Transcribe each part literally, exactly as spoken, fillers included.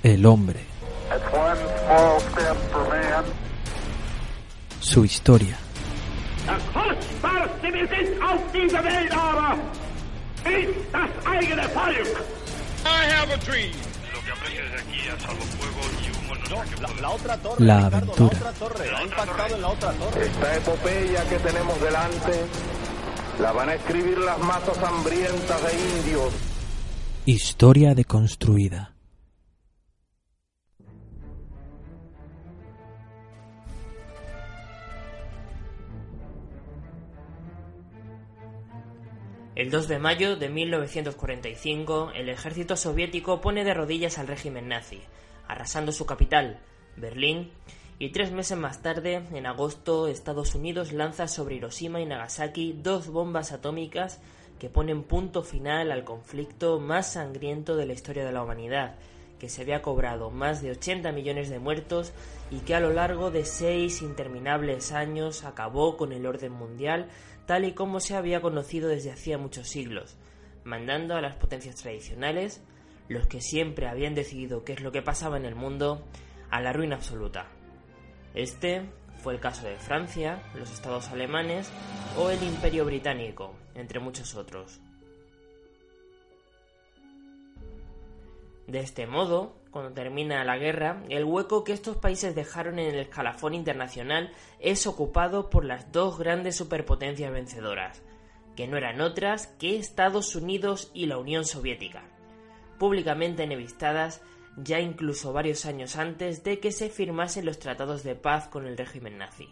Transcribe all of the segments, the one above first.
El hombre. Su historia. Das kostbarste Besitz auf dieser Welt aber ist das eigene Volk. I have a dream. Lo que aprecio desde aquí a salvo fuego y humo no, no sé qué la, puedo. la otra torre, la Ricardo, aventura. La otra torre, ha impactado en la otra torre. Esta epopeya que tenemos delante la van a escribir las masas hambrientas de indios. Historia deconstruida. El dos de mayo de mil novecientos cuarenta y cinco, el ejército soviético pone de rodillas al régimen nazi, arrasando su capital, Berlín, y tres meses más tarde, en agosto, Estados Unidos lanza sobre Hiroshima y Nagasaki dos bombas atómicas que ponen punto final al conflicto más sangriento de la historia de la humanidad, que se había cobrado más de ochenta millones de muertos y que a lo largo de seis interminables años acabó con el orden mundial tal y como se había conocido desde hacía muchos siglos, mandando a las potencias tradicionales, los que siempre habían decidido qué es lo que pasaba en el mundo, a la ruina absoluta. Este fue el caso de Francia, los estados alemanes o el Imperio Británico, entre muchos otros. De este modo, cuando termina la guerra, el hueco que estos países dejaron en el escalafón internacional es ocupado por las dos grandes superpotencias vencedoras, que no eran otras que Estados Unidos y la Unión Soviética, públicamente enemistadas ya incluso varios años antes de que se firmasen los tratados de paz con el régimen nazi.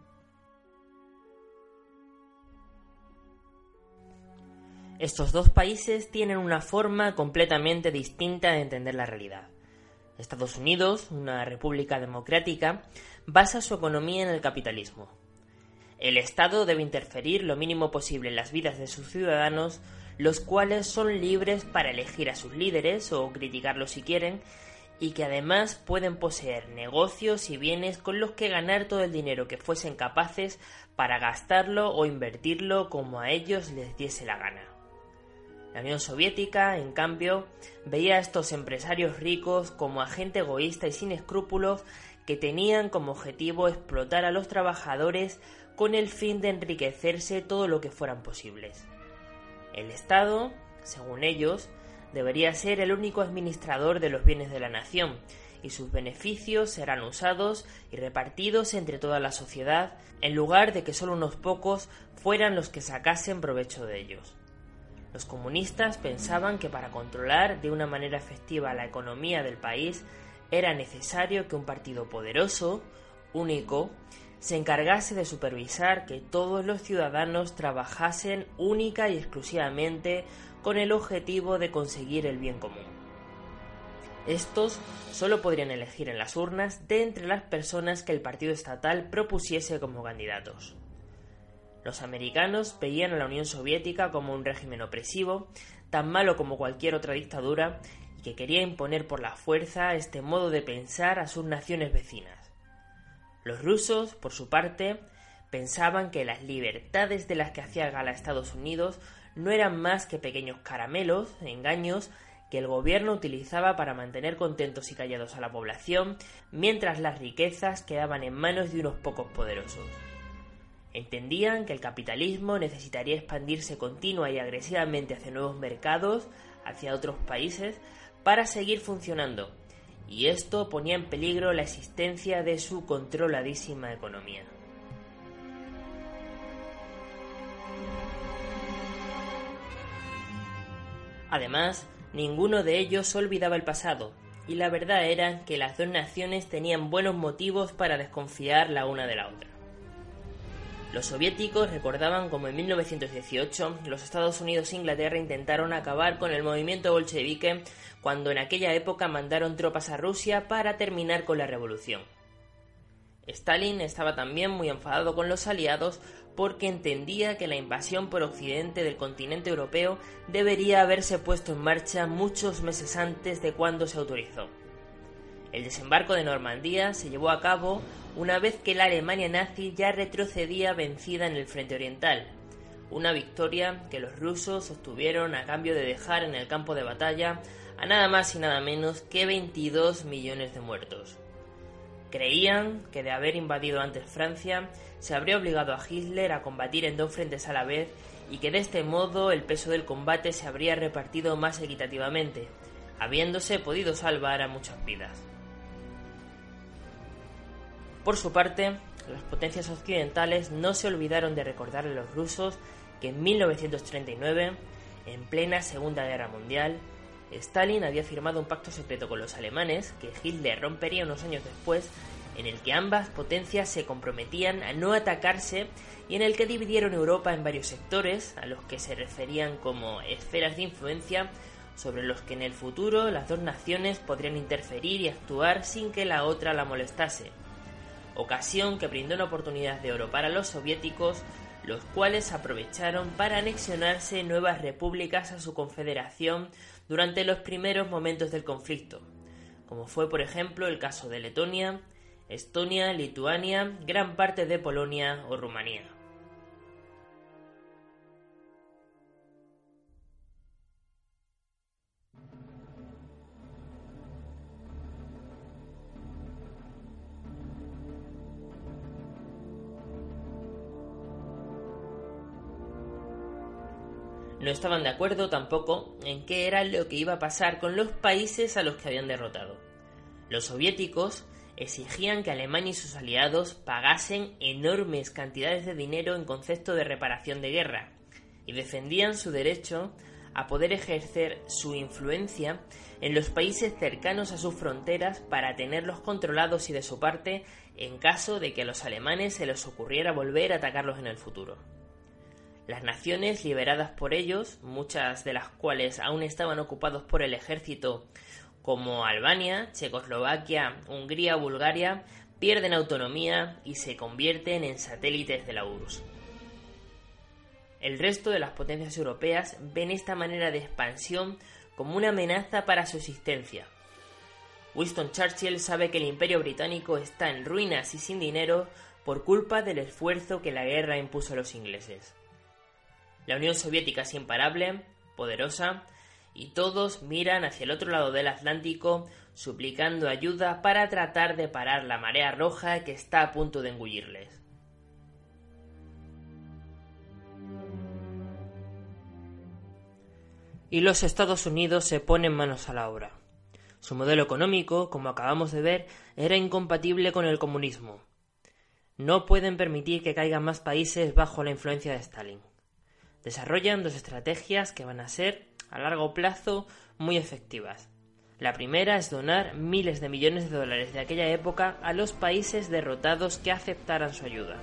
Estos dos países tienen una forma completamente distinta de entender la realidad. Estados Unidos, una república democrática, basa su economía en el capitalismo. El Estado debe interferir lo mínimo posible en las vidas de sus ciudadanos, los cuales son libres para elegir a sus líderes o criticarlos si quieren, y que además pueden poseer negocios y bienes con los que ganar todo el dinero que fuesen capaces para gastarlo o invertirlo como a ellos les diese la gana. La Unión Soviética, en cambio, veía a estos empresarios ricos como a gente egoísta y sin escrúpulos que tenían como objetivo explotar a los trabajadores con el fin de enriquecerse todo lo que fueran posibles. El Estado, según ellos, debería ser el único administrador de los bienes de la nación y sus beneficios serán usados y repartidos entre toda la sociedad en lugar de que solo unos pocos fueran los que sacasen provecho de ellos. Los comunistas pensaban que para controlar de una manera efectiva la economía del país era necesario que un partido poderoso, único, se encargase de supervisar que todos los ciudadanos trabajasen única y exclusivamente con el objetivo de conseguir el bien común. Estos solo podrían elegir en las urnas de entre las personas que el partido estatal propusiese como candidatos. Los americanos veían a la Unión Soviética como un régimen opresivo, tan malo como cualquier otra dictadura, y que quería imponer por la fuerza este modo de pensar a sus naciones vecinas. Los rusos, por su parte, pensaban que las libertades de las que hacía gala Estados Unidos no eran más que pequeños caramelos, engaños, que el gobierno utilizaba para mantener contentos y callados a la población, mientras las riquezas quedaban en manos de unos pocos poderosos. Entendían que el capitalismo necesitaría expandirse continua y agresivamente hacia nuevos mercados, hacia otros países, para seguir funcionando, y esto ponía en peligro la existencia de su controladísima economía. Además, ninguno de ellos olvidaba el pasado, y la verdad era que las dos naciones tenían buenos motivos para desconfiar la una de la otra. Los soviéticos recordaban como en mil novecientos dieciocho los Estados Unidos e Inglaterra intentaron acabar con el movimiento bolchevique cuando en aquella época mandaron tropas a Rusia para terminar con la revolución. Stalin estaba también muy enfadado con los aliados porque entendía que la invasión por Occidente del continente europeo debería haberse puesto en marcha muchos meses antes de cuando se autorizó. El desembarco de Normandía se llevó a cabo una vez que la Alemania nazi ya retrocedía vencida en el frente oriental, una victoria que los rusos obtuvieron a cambio de dejar en el campo de batalla a nada más y nada menos que veintidós millones de muertos. Creían que de haber invadido antes Francia, se habría obligado a Hitler a combatir en dos frentes a la vez y que de este modo el peso del combate se habría repartido más equitativamente, habiéndose podido salvar a muchas vidas. Por su parte, las potencias occidentales no se olvidaron de recordarle a los rusos que en mil novecientos treinta y nueve, en plena Segunda Guerra Mundial, Stalin había firmado un pacto secreto con los alemanes que Hitler rompería unos años después, en el que ambas potencias se comprometían a no atacarse y en el que dividieron Europa en varios sectores, a los que se referían como esferas de influencia, sobre los que en el futuro las dos naciones podrían interferir y actuar sin que la otra la molestase. Ocasión que brindó una oportunidad de oro para los soviéticos, los cuales aprovecharon para anexionarse nuevas repúblicas a su confederación durante los primeros momentos del conflicto, como fue por ejemplo el caso de Letonia, Estonia, Lituania, gran parte de Polonia o Rumanía. No estaban de acuerdo tampoco en qué era lo que iba a pasar con los países a los que habían derrotado. Los soviéticos exigían que Alemania y sus aliados pagasen enormes cantidades de dinero en concepto de reparación de guerra y defendían su derecho a poder ejercer su influencia en los países cercanos a sus fronteras para tenerlos controlados y de su parte en caso de que a los alemanes se les ocurriera volver a atacarlos en el futuro. Las naciones liberadas por ellos, muchas de las cuales aún estaban ocupados por el ejército, como Albania, Checoslovaquia, Hungría, Bulgaria, pierden autonomía y se convierten en satélites de la U R S S. El resto de las potencias europeas ven esta manera de expansión como una amenaza para su existencia. Winston Churchill sabe que el Imperio Británico está en ruinas y sin dinero por culpa del esfuerzo que la guerra impuso a los ingleses. La Unión Soviética es imparable, poderosa, y todos miran hacia el otro lado del Atlántico suplicando ayuda para tratar de parar la marea roja que está a punto de engullirles. Y los Estados Unidos se ponen manos a la obra. Su modelo económico, como acabamos de ver, era incompatible con el comunismo. No pueden permitir que caigan más países bajo la influencia de Stalin. Desarrollan dos estrategias que van a ser, a largo plazo, muy efectivas. La primera es donar miles de millones de dólares de aquella época a los países derrotados que aceptaran su ayuda.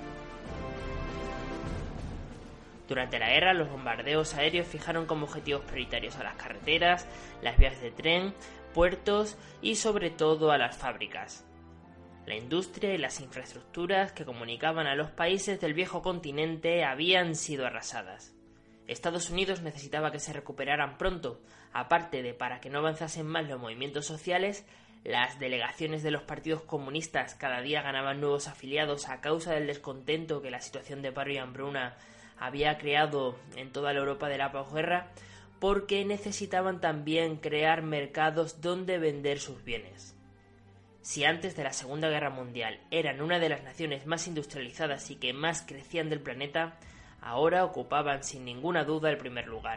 Durante la guerra, los bombardeos aéreos fijaron como objetivos prioritarios a las carreteras, las vías de tren, puertos y sobre todo a las fábricas. La industria y las infraestructuras que comunicaban a los países del viejo continente habían sido arrasadas. Estados Unidos necesitaba que se recuperaran pronto, aparte de para que no avanzasen más los movimientos sociales, las delegaciones de los partidos comunistas cada día ganaban nuevos afiliados a causa del descontento que la situación de paro y hambruna había creado en toda la Europa de la posguerra, porque necesitaban también crear mercados donde vender sus bienes. Si antes de la Segunda Guerra Mundial eran una de las naciones más industrializadas y que más crecían del planeta, ahora ocupaban sin ninguna duda el primer lugar.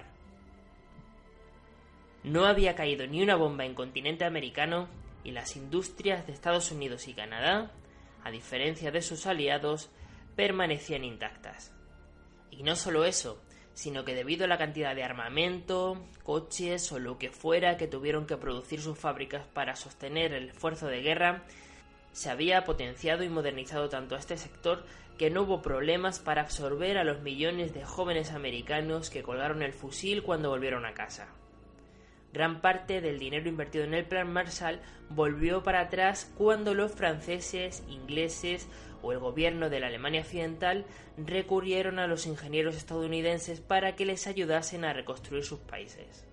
No había caído ni una bomba en continente americano y las industrias de Estados Unidos y Canadá, a diferencia de sus aliados, permanecían intactas. Y no solo eso, sino que debido a la cantidad de armamento, coches o lo que fuera que tuvieron que producir sus fábricas para sostener el esfuerzo de guerra, se había potenciado y modernizado tanto a este sector que no hubo problemas para absorber a los millones de jóvenes americanos que colgaron el fusil cuando volvieron a casa. Gran parte del dinero invertido en el Plan Marshall volvió para atrás cuando los franceses, ingleses o el gobierno de la Alemania Occidental recurrieron a los ingenieros estadounidenses para que les ayudasen a reconstruir sus países.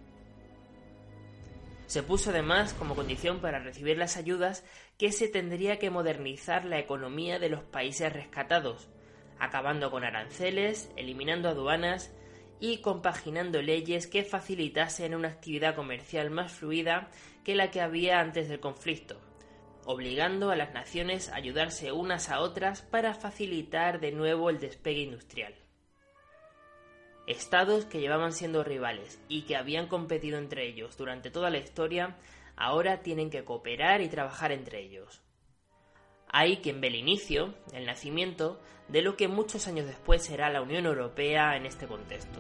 Se puso además como condición para recibir las ayudas que se tendría que modernizar la economía de los países rescatados, acabando con aranceles, eliminando aduanas y compaginando leyes que facilitasen una actividad comercial más fluida que la que había antes del conflicto, obligando a las naciones a ayudarse unas a otras para facilitar de nuevo el despegue industrial. Estados que llevaban siendo rivales y que habían competido entre ellos durante toda la historia, ahora tienen que cooperar y trabajar entre ellos. Hay quien ve el inicio, el nacimiento, de lo que muchos años después será la Unión Europea en este contexto.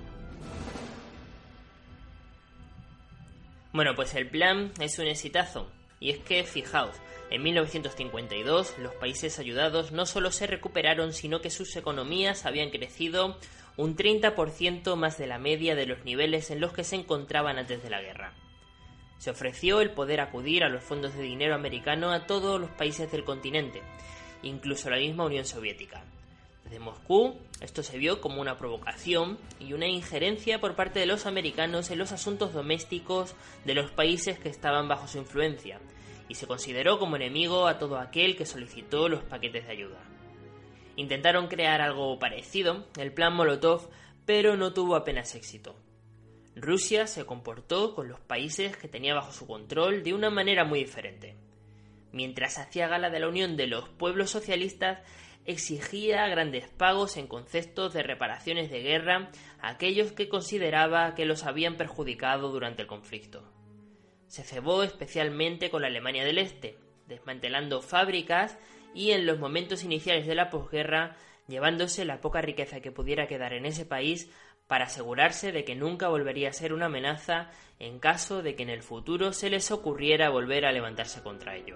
Bueno, pues el plan es un exitazo, y es que, fijaos, en mil novecientos cincuenta y dos los países ayudados no solo se recuperaron, sino que sus economías habían crecido un treinta por ciento más de la media de los niveles en los que se encontraban antes de la guerra. Se ofreció el poder acudir a los fondos de dinero americano a todos los países del continente, incluso la misma Unión Soviética. Desde Moscú, esto se vio como una provocación y una injerencia por parte de los americanos en los asuntos domésticos de los países que estaban bajo su influencia, y se consideró como enemigo a todo aquel que solicitó los paquetes de ayuda. Intentaron crear algo parecido, el plan Molotov, pero no tuvo apenas éxito. Rusia se comportó con los países que tenía bajo su control de una manera muy diferente. Mientras hacía gala de la unión de los pueblos socialistas, exigía grandes pagos en conceptos de reparaciones de guerra a aquellos que consideraba que los habían perjudicado durante el conflicto. Se cebó especialmente con la Alemania del Este, desmantelando fábricas y en los momentos iniciales de la posguerra llevándose la poca riqueza que pudiera quedar en ese país para asegurarse de que nunca volvería a ser una amenaza en caso de que en el futuro se les ocurriera volver a levantarse contra ellos.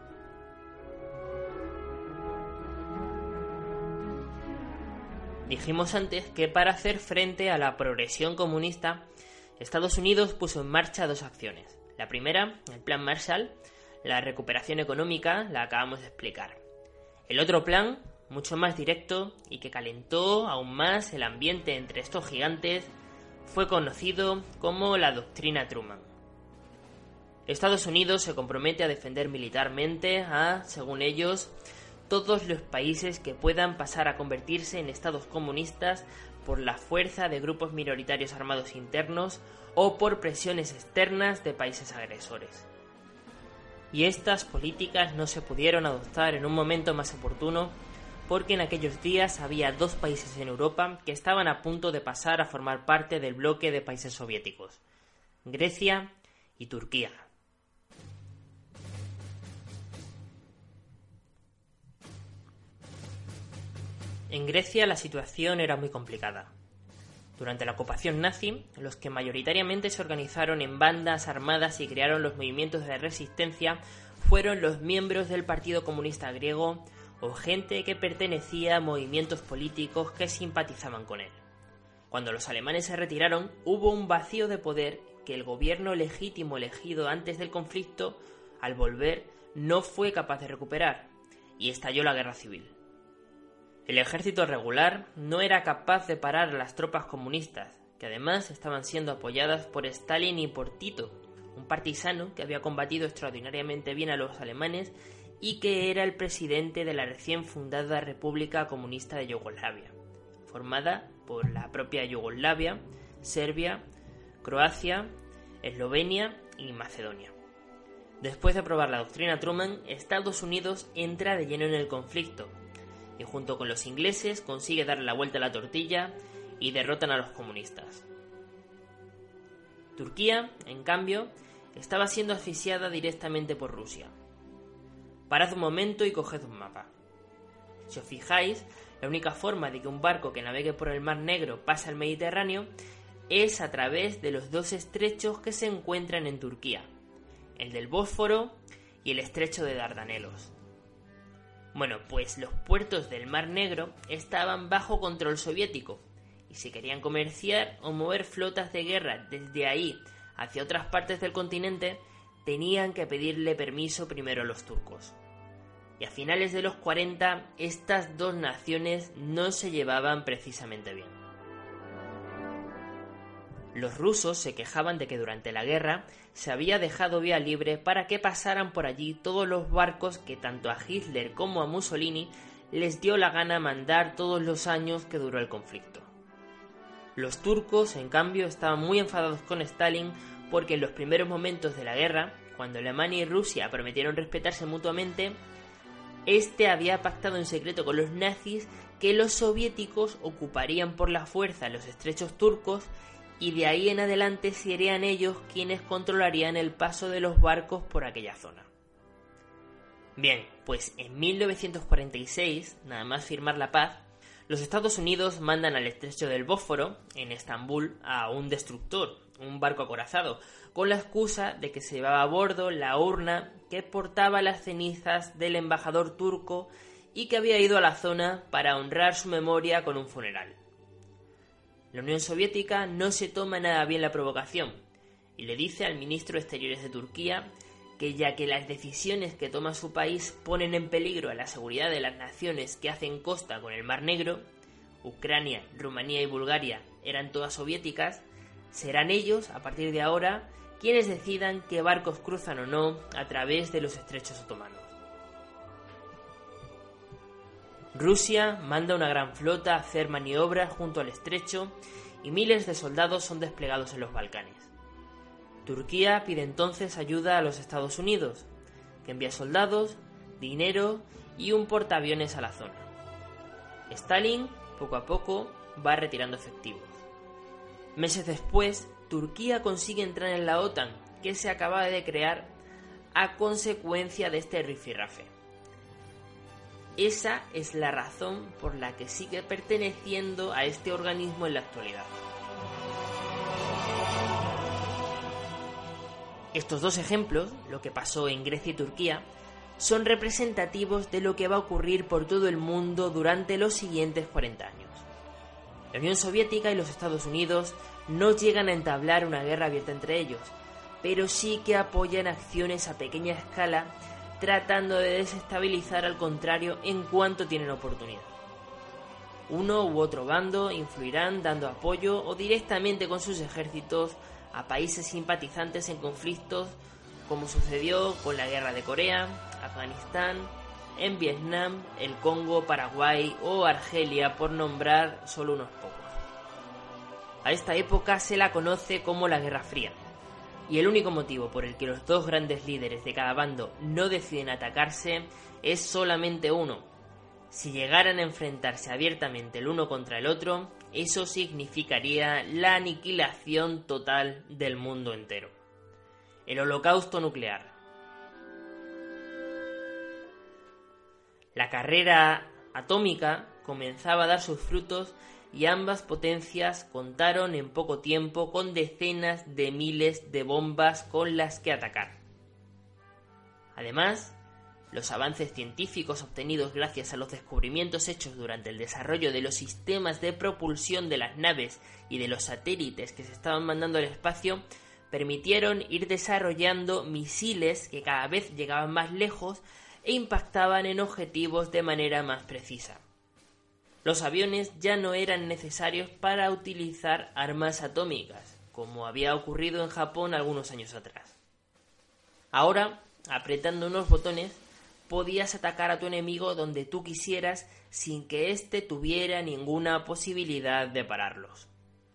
Dijimos antes que para hacer frente a la progresión comunista, Estados Unidos puso en marcha dos acciones. La primera, el Plan Marshall, la recuperación económica, la acabamos de explicar. El otro plan, mucho más directo y que calentó aún más el ambiente entre estos gigantes, fue conocido como la Doctrina Truman. Estados Unidos se compromete a defender militarmente a, según ellos, todos los países que puedan pasar a convertirse en estados comunistas por la fuerza de grupos minoritarios armados internos o por presiones externas de países agresores. Y estas políticas no se pudieron adoptar en un momento más oportuno porque en aquellos días había dos países en Europa que estaban a punto de pasar a formar parte del bloque de países soviéticos, Grecia y Turquía. En Grecia la situación era muy complicada. Durante la ocupación nazi, los que mayoritariamente se organizaron en bandas armadas y crearon los movimientos de resistencia fueron los miembros del Partido Comunista Griego o gente que pertenecía a movimientos políticos que simpatizaban con él. Cuando los alemanes se retiraron, hubo un vacío de poder que el gobierno legítimo elegido antes del conflicto, al volver, no fue capaz de recuperar, y estalló la guerra civil. El ejército regular no era capaz de parar a las tropas comunistas, que además estaban siendo apoyadas por Stalin y por Tito, un partisano que había combatido extraordinariamente bien a los alemanes y que era el presidente de la recién fundada República Comunista de Yugoslavia, formada por la propia Yugoslavia, Serbia, Croacia, Eslovenia y Macedonia. Después de aprobar la doctrina Truman, Estados Unidos entra de lleno en el conflicto, y junto con los ingleses consigue darle la vuelta a la tortilla y derrotan a los comunistas. Turquía, en cambio, estaba siendo asfixiada directamente por Rusia. Parad un momento y coged un mapa. Si os fijáis, la única forma de que un barco que navegue por el Mar Negro pase al Mediterráneo es a través de los dos estrechos que se encuentran en Turquía, el del Bósforo y el estrecho de Dardanelos. Bueno, pues los puertos del Mar Negro estaban bajo control soviético, y si querían comerciar o mover flotas de guerra desde ahí hacia otras partes del continente, tenían que pedirle permiso primero a los turcos. Y a finales de los cuarenta, estas dos naciones no se llevaban precisamente bien. Los rusos se quejaban de que durante la guerra se había dejado vía libre para que pasaran por allí todos los barcos que tanto a Hitler como a Mussolini les dio la gana mandar todos los años que duró el conflicto. Los turcos, en cambio, estaban muy enfadados con Stalin porque en los primeros momentos de la guerra, cuando Alemania y Rusia prometieron respetarse mutuamente, este había pactado en secreto con los nazis que los soviéticos ocuparían por la fuerza los estrechos turcos y de ahí en adelante serían ellos quienes controlarían el paso de los barcos por aquella zona. Bien, pues en mil novecientos cuarenta y seis, nada más firmar la paz, los Estados Unidos mandan al estrecho del Bósforo, en Estambul, a un destructor, un barco acorazado, con la excusa de que se llevaba a bordo la urna que portaba las cenizas del embajador turco y que había ido a la zona para honrar su memoria con un funeral. La Unión Soviética no se toma nada bien la provocación y le dice al ministro de Exteriores de Turquía que ya que las decisiones que toma su país ponen en peligro a la seguridad de las naciones que hacen costa con el Mar Negro, Ucrania, Rumanía y Bulgaria eran todas soviéticas, serán ellos, a partir de ahora, quienes decidan qué barcos cruzan o no a través de los estrechos otomanos. Rusia manda una gran flota a hacer maniobras junto al estrecho y miles de soldados son desplegados en los Balcanes. Turquía pide entonces ayuda a los Estados Unidos, que envía soldados, dinero y un portaaviones a la zona. Stalin, poco a poco, va retirando efectivos. Meses después, Turquía consigue entrar en la OTAN, que se acaba de crear a consecuencia de este rifirrafe. Esa es la razón por la que sigue perteneciendo a este organismo en la actualidad. Estos dos ejemplos, lo que pasó en Grecia y Turquía, son representativos de lo que va a ocurrir por todo el mundo durante los siguientes cuarenta años. La Unión Soviética y los Estados Unidos no llegan a entablar una guerra abierta entre ellos, pero sí que apoyan acciones a pequeña escala tratando de desestabilizar al contrario en cuanto tienen oportunidad. Uno u otro bando influirán dando apoyo o directamente con sus ejércitos a países simpatizantes en conflictos como sucedió con la guerra de Corea, Afganistán, en Vietnam, el Congo, Paraguay o Argelia, por nombrar solo unos pocos. A esta época se la conoce como la Guerra Fría, y el único motivo por el que los dos grandes líderes de cada bando no deciden atacarse es solamente uno. Si llegaran a enfrentarse abiertamente el uno contra el otro, eso significaría la aniquilación total del mundo entero. El holocausto nuclear. La carrera atómica comenzaba a dar sus frutos y ambas potencias contaron en poco tiempo con decenas de miles de bombas con las que atacar. Además, los avances científicos obtenidos gracias a los descubrimientos hechos durante el desarrollo de los sistemas de propulsión de las naves y de los satélites que se estaban mandando al espacio permitieron ir desarrollando misiles que cada vez llegaban más lejos e impactaban en objetivos de manera más precisa. Los aviones ya no eran necesarios para utilizar armas atómicas, como había ocurrido en Japón algunos años atrás. Ahora, apretando unos botones, podías atacar a tu enemigo donde tú quisieras sin que éste tuviera ninguna posibilidad de pararlos.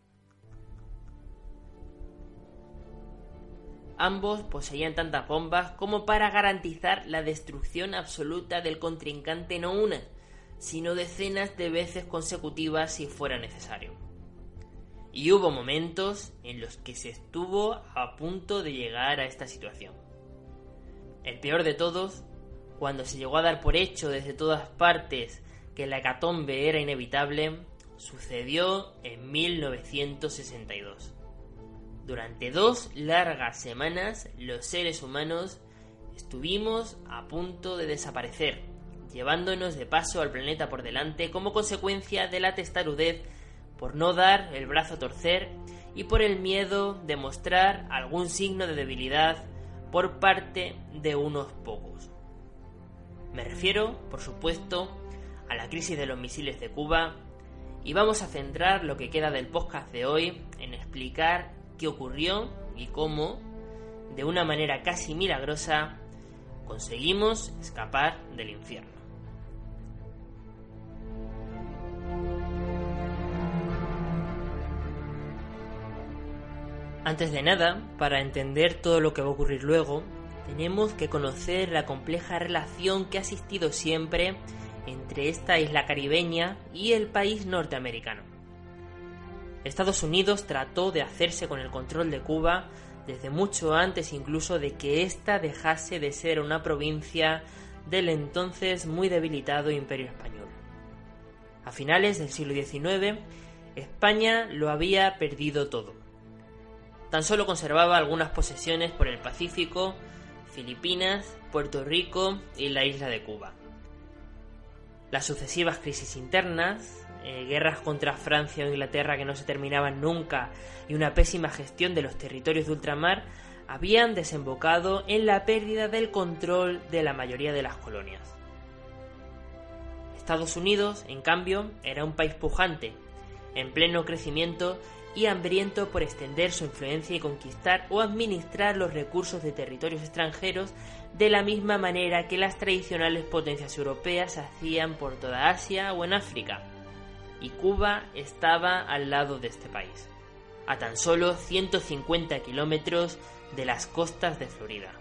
Ambos poseían tantas bombas como para garantizar la destrucción absoluta del contrincante no una, sino decenas de veces consecutivas si fuera necesario. Y hubo momentos en los que se estuvo a punto de llegar a esta situación. El peor de todos, cuando se llegó a dar por hecho desde todas partes que la hecatombe era inevitable, sucedió en mil novecientos sesenta y dos. Durante dos largas semanas, los seres humanos estuvimos a punto de desaparecer, llevándonos de paso al planeta por delante como consecuencia de la testarudez por no dar el brazo a torcer y por el miedo de mostrar algún signo de debilidad por parte de unos pocos. Me refiero, por supuesto, a la crisis de los misiles de Cuba, y vamos a centrar lo que queda del podcast de hoy en explicar qué ocurrió y cómo, de una manera casi milagrosa, conseguimos escapar del infierno. Antes de nada, para entender todo lo que va a ocurrir luego, tenemos que conocer la compleja relación que ha existido siempre entre esta isla caribeña y el país norteamericano. Estados Unidos trató de hacerse con el control de Cuba desde mucho antes incluso de que ésta dejase de ser una provincia del entonces muy debilitado Imperio Español. A finales del siglo diecinueve, España lo había perdido todo. Tan solo conservaba algunas posesiones por el Pacífico, Filipinas, Puerto Rico y la isla de Cuba. Las sucesivas crisis internas, eh, guerras contra Francia o Inglaterra que no se terminaban nunca y una pésima gestión de los territorios de ultramar habían desembocado en la pérdida del control de la mayoría de las colonias. Estados Unidos, en cambio, era un país pujante, en pleno crecimiento y hambriento por extender su influencia y conquistar o administrar los recursos de territorios extranjeros de la misma manera que las tradicionales potencias europeas hacían por toda Asia o en África. Y Cuba estaba al lado de este país, a tan solo ciento cincuenta kilómetros de las costas de Florida.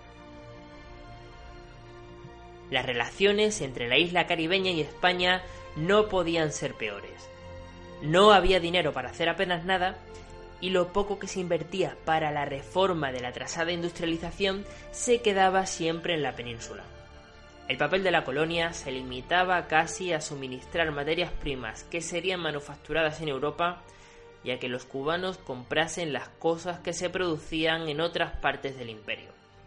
Las relaciones entre la isla caribeña y España no podían ser peores. No había dinero para hacer apenas nada y lo poco que se invertía para la reforma de la atrasada industrialización se quedaba siempre en la península. El papel de la colonia se limitaba casi a suministrar materias primas que serían manufacturadas en Europa y a que los cubanos comprasen las cosas que se producían en otras partes del imperio.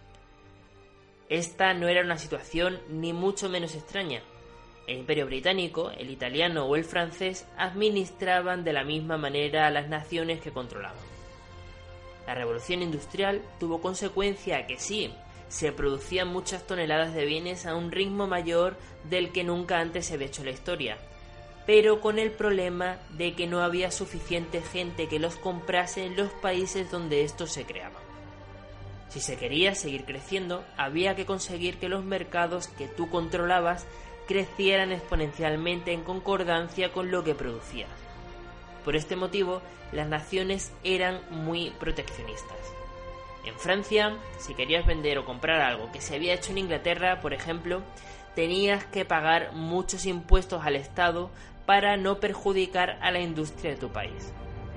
Esta no era una situación ni mucho menos extraña. El Imperio Británico, el italiano o el francés administraban de la misma manera a las naciones que controlaban. La revolución industrial tuvo consecuencia que sí, se producían muchas toneladas de bienes a un ritmo mayor del que nunca antes se había hecho en la historia, pero con el problema de que no había suficiente gente que los comprase en los países donde estos se creaban. Si se quería seguir creciendo, había que conseguir que los mercados que tú controlabas crecieran exponencialmente en concordancia con lo que producías. Por este motivo, las naciones eran muy proteccionistas. En Francia, si querías vender o comprar algo que se había hecho en Inglaterra, por ejemplo, tenías que pagar muchos impuestos al Estado para no perjudicar a la industria de tu país.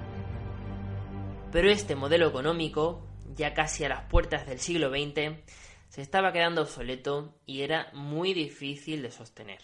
Pero este modelo económico, ya casi a las puertas del siglo veinte, se estaba quedando obsoleto y era muy difícil de sostener.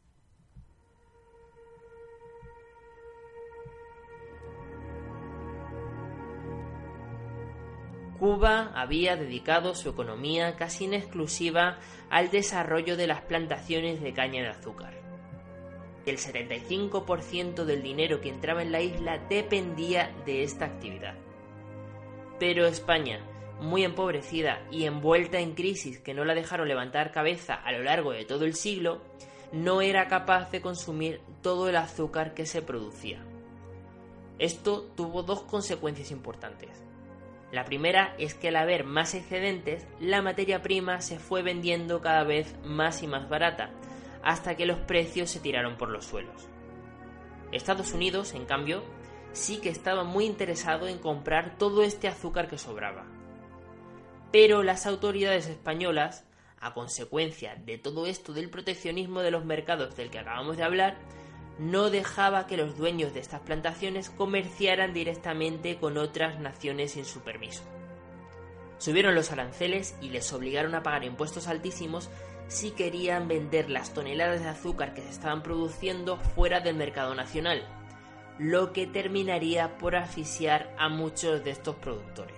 Cuba había dedicado su economía casi en exclusiva al desarrollo de las plantaciones de caña de azúcar. El setenta y cinco por ciento del dinero que entraba en la isla dependía de esta actividad. Pero España, muy empobrecida y envuelta en crisis que no la dejaron levantar cabeza a lo largo de todo el siglo, no era capaz de consumir todo el azúcar que se producía. Esto tuvo dos consecuencias importantes. La primera es que al haber más excedentes, la materia prima se fue vendiendo cada vez más y más barata, hasta que los precios se tiraron por los suelos. Estados Unidos, en cambio, sí que estaba muy interesado en comprar todo este azúcar que sobraba. Pero las autoridades españolas, a consecuencia de todo esto del proteccionismo de los mercados del que acabamos de hablar, no dejaba que los dueños de estas plantaciones comerciaran directamente con otras naciones sin su permiso. Subieron los aranceles y les obligaron a pagar impuestos altísimos si querían vender las toneladas de azúcar que se estaban produciendo fuera del mercado nacional, lo que terminaría por asfixiar a muchos de estos productores.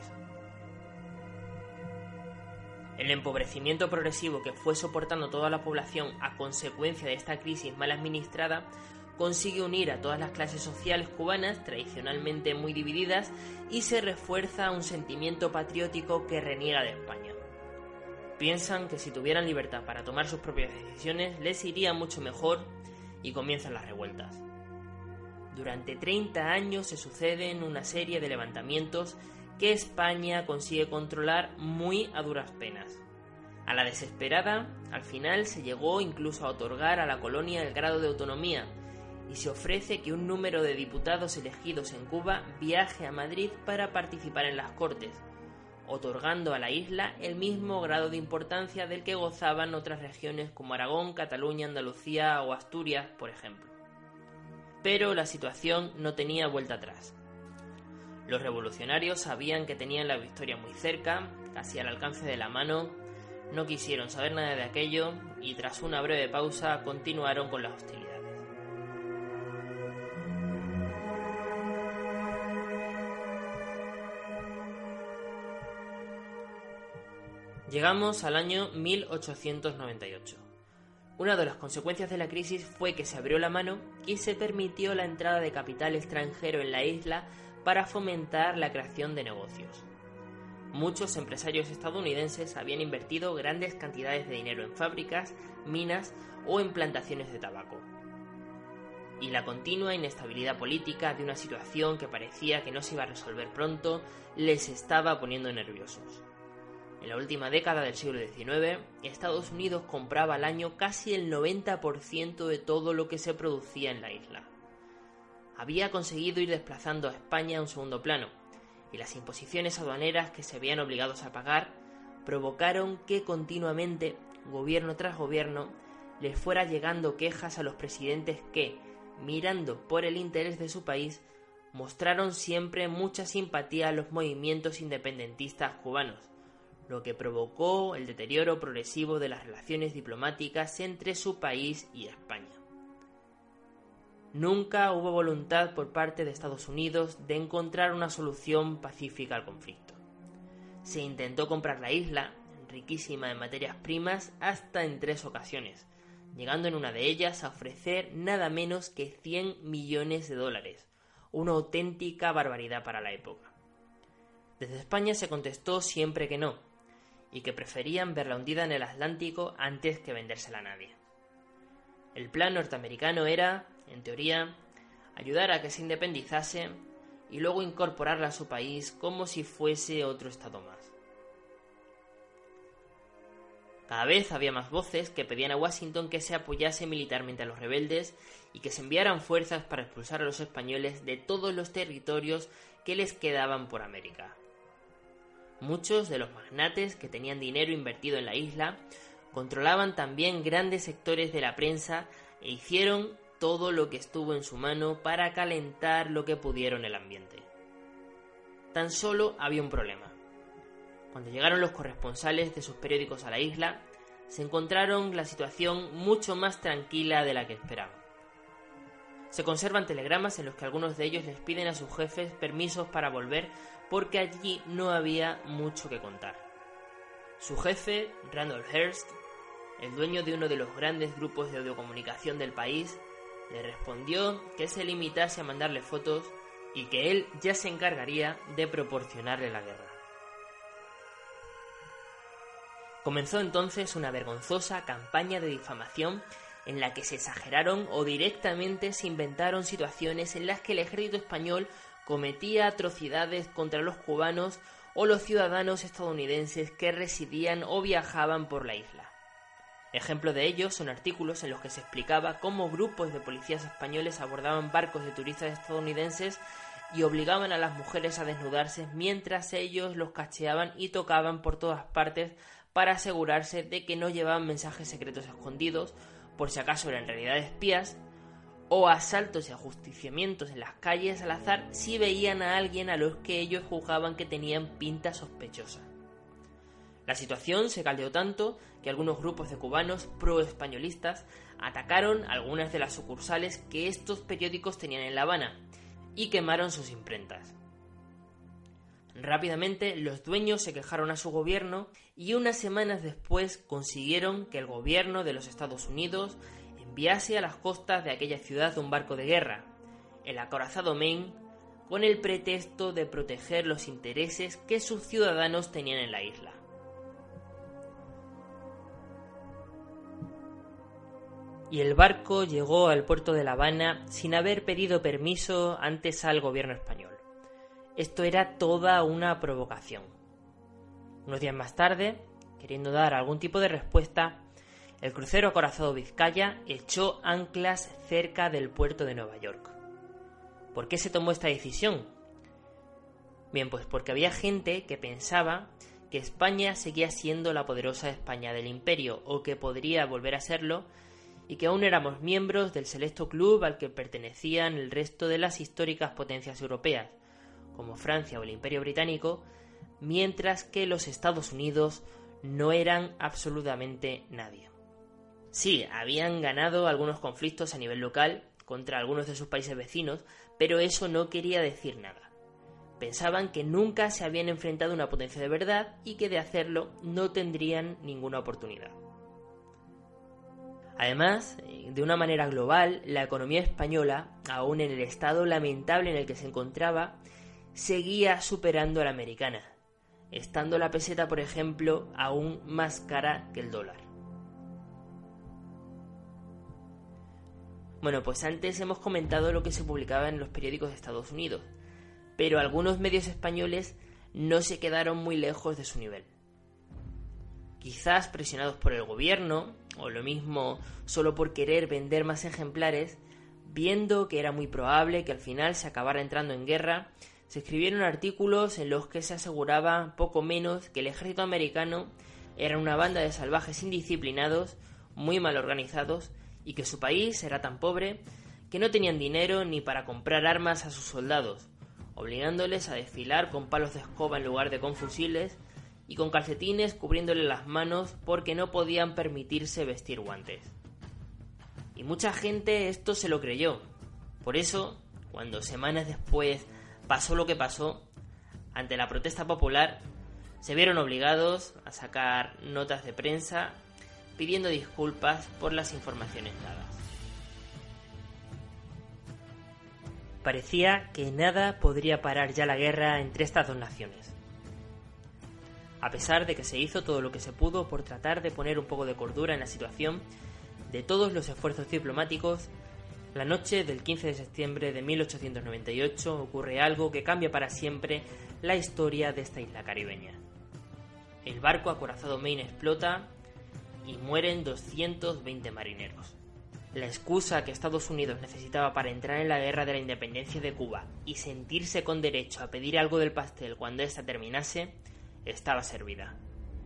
El empobrecimiento progresivo que fue soportando toda la población a consecuencia de esta crisis mal administrada consigue unir a todas las clases sociales cubanas tradicionalmente muy divididas y se refuerza un sentimiento patriótico que reniega de España. Piensan que si tuvieran libertad para tomar sus propias decisiones les iría mucho mejor y comienzan las revueltas. Durante treinta años se suceden una serie de levantamientos que España consigue controlar muy a duras penas. A la desesperada, al final se llegó incluso a otorgar a la colonia el grado de autonomía, y se ofrece que un número de diputados elegidos en Cuba viaje a Madrid para participar en las Cortes, otorgando a la isla el mismo grado de importancia del que gozaban otras regiones como Aragón, Cataluña, Andalucía o Asturias, por ejemplo. Pero la situación no tenía vuelta atrás. Los revolucionarios sabían que tenían la victoria muy cerca, casi al alcance de la mano, no quisieron saber nada de aquello y tras una breve pausa continuaron con las hostilidades. Llegamos al año mil ochocientos noventa y ocho. Una de las consecuencias de la crisis fue que se abrió la mano y se permitió la entrada de capital extranjero en la isla para fomentar la creación de negocios. Muchos empresarios estadounidenses habían invertido grandes cantidades de dinero en fábricas, minas o en plantaciones de tabaco. Y la continua inestabilidad política de una situación que parecía que no se iba a resolver pronto les estaba poniendo nerviosos. En la última década del siglo diecinueve, Estados Unidos compraba al año casi el noventa por ciento de todo lo que se producía en la isla. Había conseguido ir desplazando a España a un segundo plano, y las imposiciones aduaneras que se veían obligados a pagar provocaron que continuamente, gobierno tras gobierno, les fuera llegando quejas a los presidentes que, mirando por el interés de su país, mostraron siempre mucha simpatía a los movimientos independentistas cubanos, lo que provocó el deterioro progresivo de las relaciones diplomáticas entre su país y España. Nunca hubo voluntad por parte de Estados Unidos de encontrar una solución pacífica al conflicto. Se intentó comprar la isla, riquísima en materias primas, hasta en tres ocasiones, llegando en una de ellas a ofrecer nada menos que cien millones de dólares, una auténtica barbaridad para la época. Desde España se contestó siempre que no, y que preferían verla hundida en el Atlántico antes que vendérsela a nadie. El plan norteamericano era, en teoría, ayudar a que se independizase y luego incorporarla a su país como si fuese otro estado más. Cada vez había más voces que pedían a Washington que se apoyase militarmente a los rebeldes y que se enviaran fuerzas para expulsar a los españoles de todos los territorios que les quedaban por América. Muchos de los magnates que tenían dinero invertido en la isla controlaban también grandes sectores de la prensa e hicieron todo lo que estuvo en su mano para calentar lo que pudieron el ambiente. Tan solo había un problema. Cuando llegaron los corresponsales de sus periódicos a la isla, se encontraron la situación mucho más tranquila de la que esperaban. Se conservan telegramas en los que algunos de ellos les piden a sus jefes permisos para volver porque allí no había mucho que contar. Su jefe, Randolph Hearst, el dueño de uno de los grandes grupos de audiocomunicación del país, le respondió que se limitase a mandarle fotos y que él ya se encargaría de proporcionarle la guerra. Comenzó entonces una vergonzosa campaña de difamación en la que se exageraron o directamente se inventaron situaciones en las que el ejército español cometía atrocidades contra los cubanos o los ciudadanos estadounidenses que residían o viajaban por la isla. Ejemplo de ello son artículos en los que se explicaba cómo grupos de policías españoles abordaban barcos de turistas estadounidenses y obligaban a las mujeres a desnudarse mientras ellos los cacheaban y tocaban por todas partes para asegurarse de que no llevaban mensajes secretos escondidos, por si acaso eran en realidad espías, o asaltos y ajusticiamientos en las calles al azar si veían a alguien a los que ellos juzgaban que tenían pinta sospechosa. La situación se caldeó tanto que algunos grupos de cubanos pro-españolistas atacaron algunas de las sucursales que estos periódicos tenían en La Habana y quemaron sus imprentas. Rápidamente los dueños se quejaron a su gobierno y unas semanas después consiguieron que el gobierno de los Estados Unidos enviase a las costas de aquella ciudad un barco de guerra, el acorazado Maine, con el pretexto de proteger los intereses que sus ciudadanos tenían en la isla. Y el barco llegó al puerto de La Habana sin haber pedido permiso antes al gobierno español. Esto era toda una provocación. Unos días más tarde, queriendo dar algún tipo de respuesta, el crucero acorazado Vizcaya echó anclas cerca del puerto de Nueva York. ¿Por qué se tomó esta decisión? Bien, pues porque había gente que pensaba que España seguía siendo la poderosa España del Imperio, o que podría volver a serlo, y que aún éramos miembros del selecto club al que pertenecían el resto de las históricas potencias europeas, como Francia o el Imperio Británico, mientras que los Estados Unidos no eran absolutamente nadie. Sí, habían ganado algunos conflictos a nivel local contra algunos de sus países vecinos, pero eso no quería decir nada. Pensaban que nunca se habían enfrentado a una potencia de verdad y que de hacerlo no tendrían ninguna oportunidad. Además, de una manera global, la economía española, aún en el estado lamentable en el que se encontraba, seguía superando a la americana, estando la peseta, por ejemplo, aún más cara que el dólar. Bueno, pues antes hemos comentado lo que se publicaba en los periódicos de Estados Unidos, pero algunos medios españoles no se quedaron muy lejos de su nivel. Quizás presionados por el gobierno, o lo mismo solo por querer vender más ejemplares, viendo que era muy probable que al final se acabara entrando en guerra, se escribieron artículos en los que se aseguraba poco menos que el ejército americano era una banda de salvajes indisciplinados, muy mal organizados, y que su país era tan pobre que no tenían dinero ni para comprar armas a sus soldados, obligándoles a desfilar con palos de escoba en lugar de con fusiles y con calcetines cubriéndoles las manos porque no podían permitirse vestir guantes. Y mucha gente esto se lo creyó. Por eso, cuando semanas después pasó lo que pasó, ante la protesta popular, se vieron obligados a sacar notas de prensa pidiendo disculpas por las informaciones dadas. Parecía que nada podría parar ya la guerra entre estas dos naciones. A pesar de que se hizo todo lo que se pudo por tratar de poner un poco de cordura en la situación, de todos los esfuerzos diplomáticos, la noche del quince de septiembre de mil ochocientos noventa y ocho ocurre algo que cambia para siempre la historia de esta isla caribeña. El barco acorazado Maine explota y mueren doscientos veinte marineros. La excusa que Estados Unidos necesitaba para entrar en la guerra de la independencia de Cuba y sentirse con derecho a pedir algo del pastel cuando ésta terminase, estaba servida.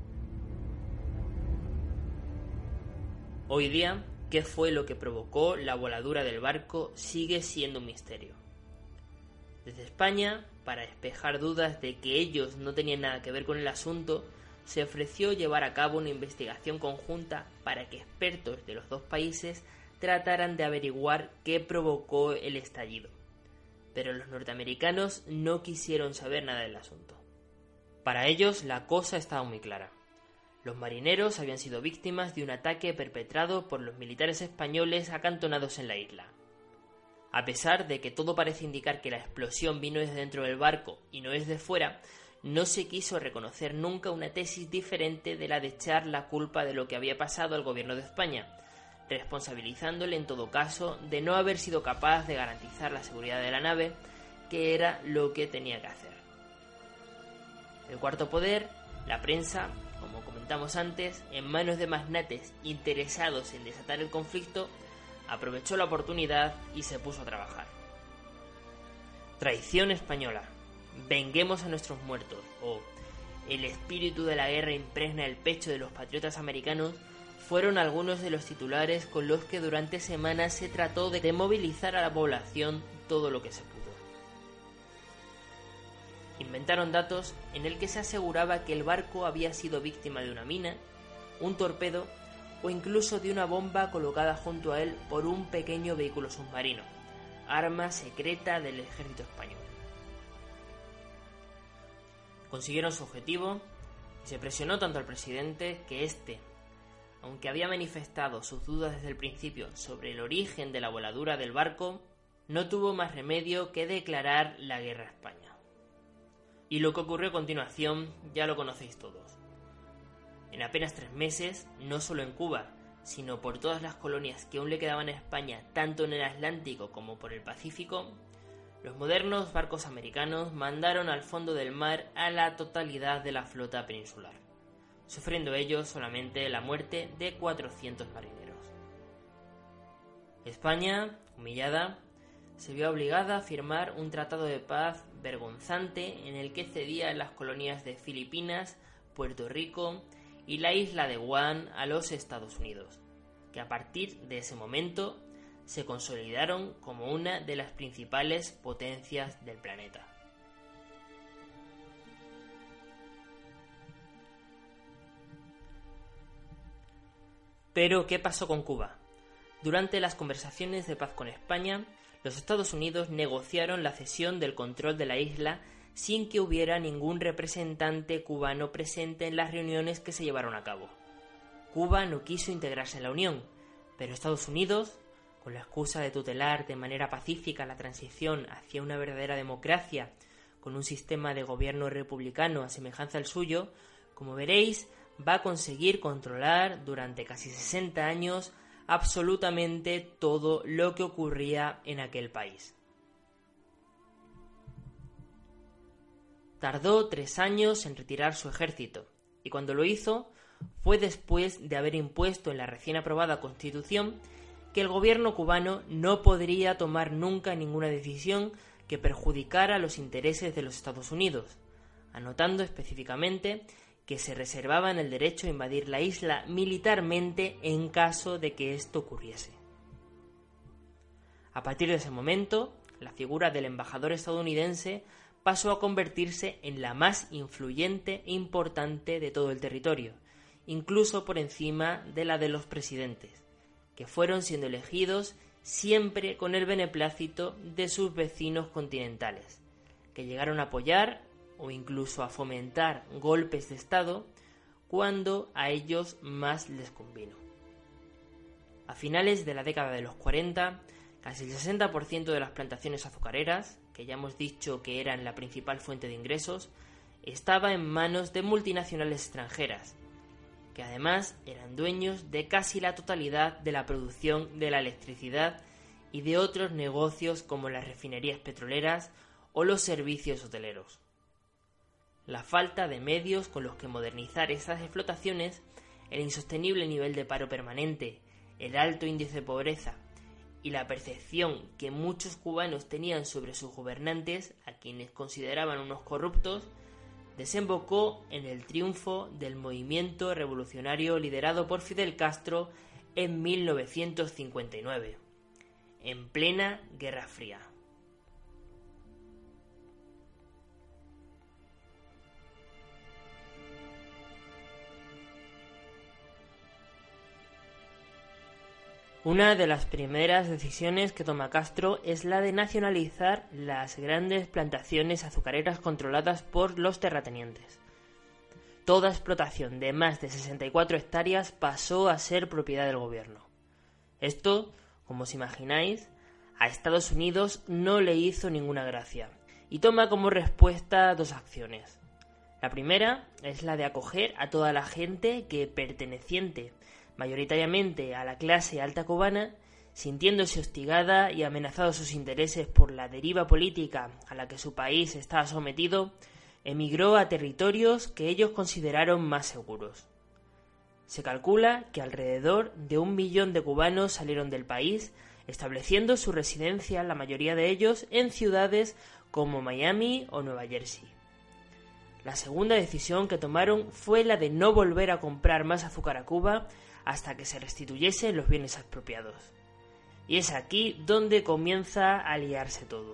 Hoy día, ¿qué fue lo que provocó la voladura del barco? Sigue siendo un misterio. Desde España, para despejar dudas de que ellos no tenían nada que ver con el asunto, se ofreció llevar a cabo una investigación conjunta para que expertos de los dos países trataran de averiguar qué provocó el estallido. Pero los norteamericanos no quisieron saber nada del asunto. Para ellos la cosa estaba muy clara. Los marineros habían sido víctimas de un ataque perpetrado por los militares españoles acantonados en la isla. A pesar de que todo parece indicar que la explosión vino desde dentro del barco y no desde fuera, no se quiso reconocer nunca una tesis diferente de la de echar la culpa de lo que había pasado al gobierno de España, responsabilizándole en todo caso de no haber sido capaz de garantizar la seguridad de la nave, que era lo que tenía que hacer. El cuarto poder, la prensa, como comentamos antes, en manos de magnates interesados en desatar el conflicto, aprovechó la oportunidad y se puso a trabajar. Traición española, venguemos a nuestros muertos, o el espíritu de la guerra impregna el pecho de los patriotas americanos, fueron algunos de los titulares con los que durante semanas se trató de movilizar a la población todo lo que se pudo. Inventaron datos en el que se aseguraba que el barco había sido víctima de una mina, un torpedo o incluso de una bomba colocada junto a él por un pequeño vehículo submarino, arma secreta del ejército español. Consiguieron su objetivo y se presionó tanto al presidente que éste, aunque había manifestado sus dudas desde el principio sobre el origen de la voladura del barco, no tuvo más remedio que declarar la guerra a España. Y lo que ocurrió a continuación ya lo conocéis todos. En apenas tres meses, no solo en Cuba, sino por todas las colonias que aún le quedaban a España, tanto en el Atlántico como por el Pacífico, los modernos barcos americanos mandaron al fondo del mar a la totalidad de la flota peninsular. sufriendo ellos solamente la muerte de cuatrocientos marineros. España, humillada, se vio obligada a firmar un tratado de paz vergonzante en el que cedía las colonias de Filipinas, Puerto Rico y la isla de Guam a los Estados Unidos, que a partir de ese momento se consolidaron como una de las principales potencias del planeta. Pero, ¿qué pasó con Cuba? Durante las conversaciones de paz con España, los Estados Unidos negociaron la cesión del control de la isla sin que hubiera ningún representante cubano presente en las reuniones que se llevaron a cabo. Cuba no quiso integrarse en la Unión, pero Estados Unidos, con la excusa de tutelar de manera pacífica la transición hacia una verdadera democracia con un sistema de gobierno republicano a semejanza al suyo, como veréis, va a conseguir controlar durante casi sesenta años absolutamente todo lo que ocurría en aquel país. Tardó tres años en retirar su ejército, y cuando lo hizo fue después de haber impuesto en la recién aprobada Constitución que el gobierno cubano no podría tomar nunca ninguna decisión que perjudicara los intereses de los Estados Unidos, anotando específicamente que se reservaban el derecho a invadir la isla militarmente en caso de que esto ocurriese. A partir de ese momento, la figura del embajador estadounidense pasó a convertirse en la más influyente e importante de todo el territorio, incluso por encima de la de los presidentes, que fueron siendo elegidos siempre con el beneplácito de sus vecinos continentales, que llegaron a apoyar o incluso a fomentar golpes de Estado cuando a ellos más les convino. A finales de la década de los cuarenta, casi el sesenta por ciento de las plantaciones azucareras, que ya hemos dicho que eran la principal fuente de ingresos, estaba en manos de multinacionales extranjeras, que además eran dueños de casi la totalidad de la producción de la electricidad y de otros negocios como las refinerías petroleras o los servicios hoteleros. La falta de medios con los que modernizar esas explotaciones, el insostenible nivel de paro permanente, el alto índice de pobreza y la percepción que muchos cubanos tenían sobre sus gobernantes, a quienes consideraban unos corruptos, desembocó en el triunfo del movimiento revolucionario liderado por Fidel Castro en mil novecientos cincuenta y nueve, en plena Guerra Fría. Una de las primeras decisiones que toma Castro es la de nacionalizar las grandes plantaciones azucareras controladas por los terratenientes. Toda explotación de más de sesenta y cuatro hectáreas pasó a ser propiedad del gobierno. Esto, como os imagináis, a Estados Unidos no le hizo ninguna gracia y toma como respuesta dos acciones. La primera es la de acoger a toda la gente que, perteneciente mayoritariamente a la clase alta cubana, sintiéndose hostigada y amenazados sus intereses por la deriva política a la que su país estaba sometido, emigró a territorios que ellos consideraron más seguros. Se calcula que alrededor de un millón de cubanos salieron del país, estableciendo su residencia, la mayoría de ellos, en ciudades como Miami o Nueva Jersey. La segunda decisión que tomaron fue la de no volver a comprar más azúcar a Cuba hasta que se restituyesen los bienes expropiados. Y es aquí donde comienza a liarse todo.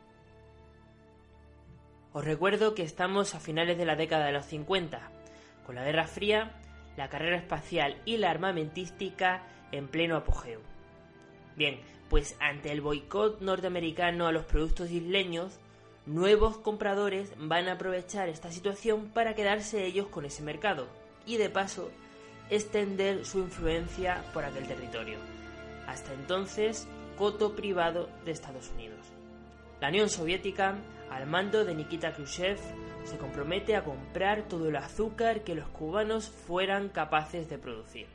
Os recuerdo que estamos a finales de la década de los cincuenta, con la Guerra Fría, la carrera espacial y la armamentística en pleno apogeo. Bien, pues ante el boicot norteamericano a los productos isleños, nuevos compradores van a aprovechar esta situación para quedarse ellos con ese mercado y de paso extender su influencia por aquel territorio, hasta entonces coto privado de Estados Unidos. La Unión Soviética, al mando de Nikita Khrushchev, se compromete a comprar todo el azúcar que los cubanos fueran capaces de producir.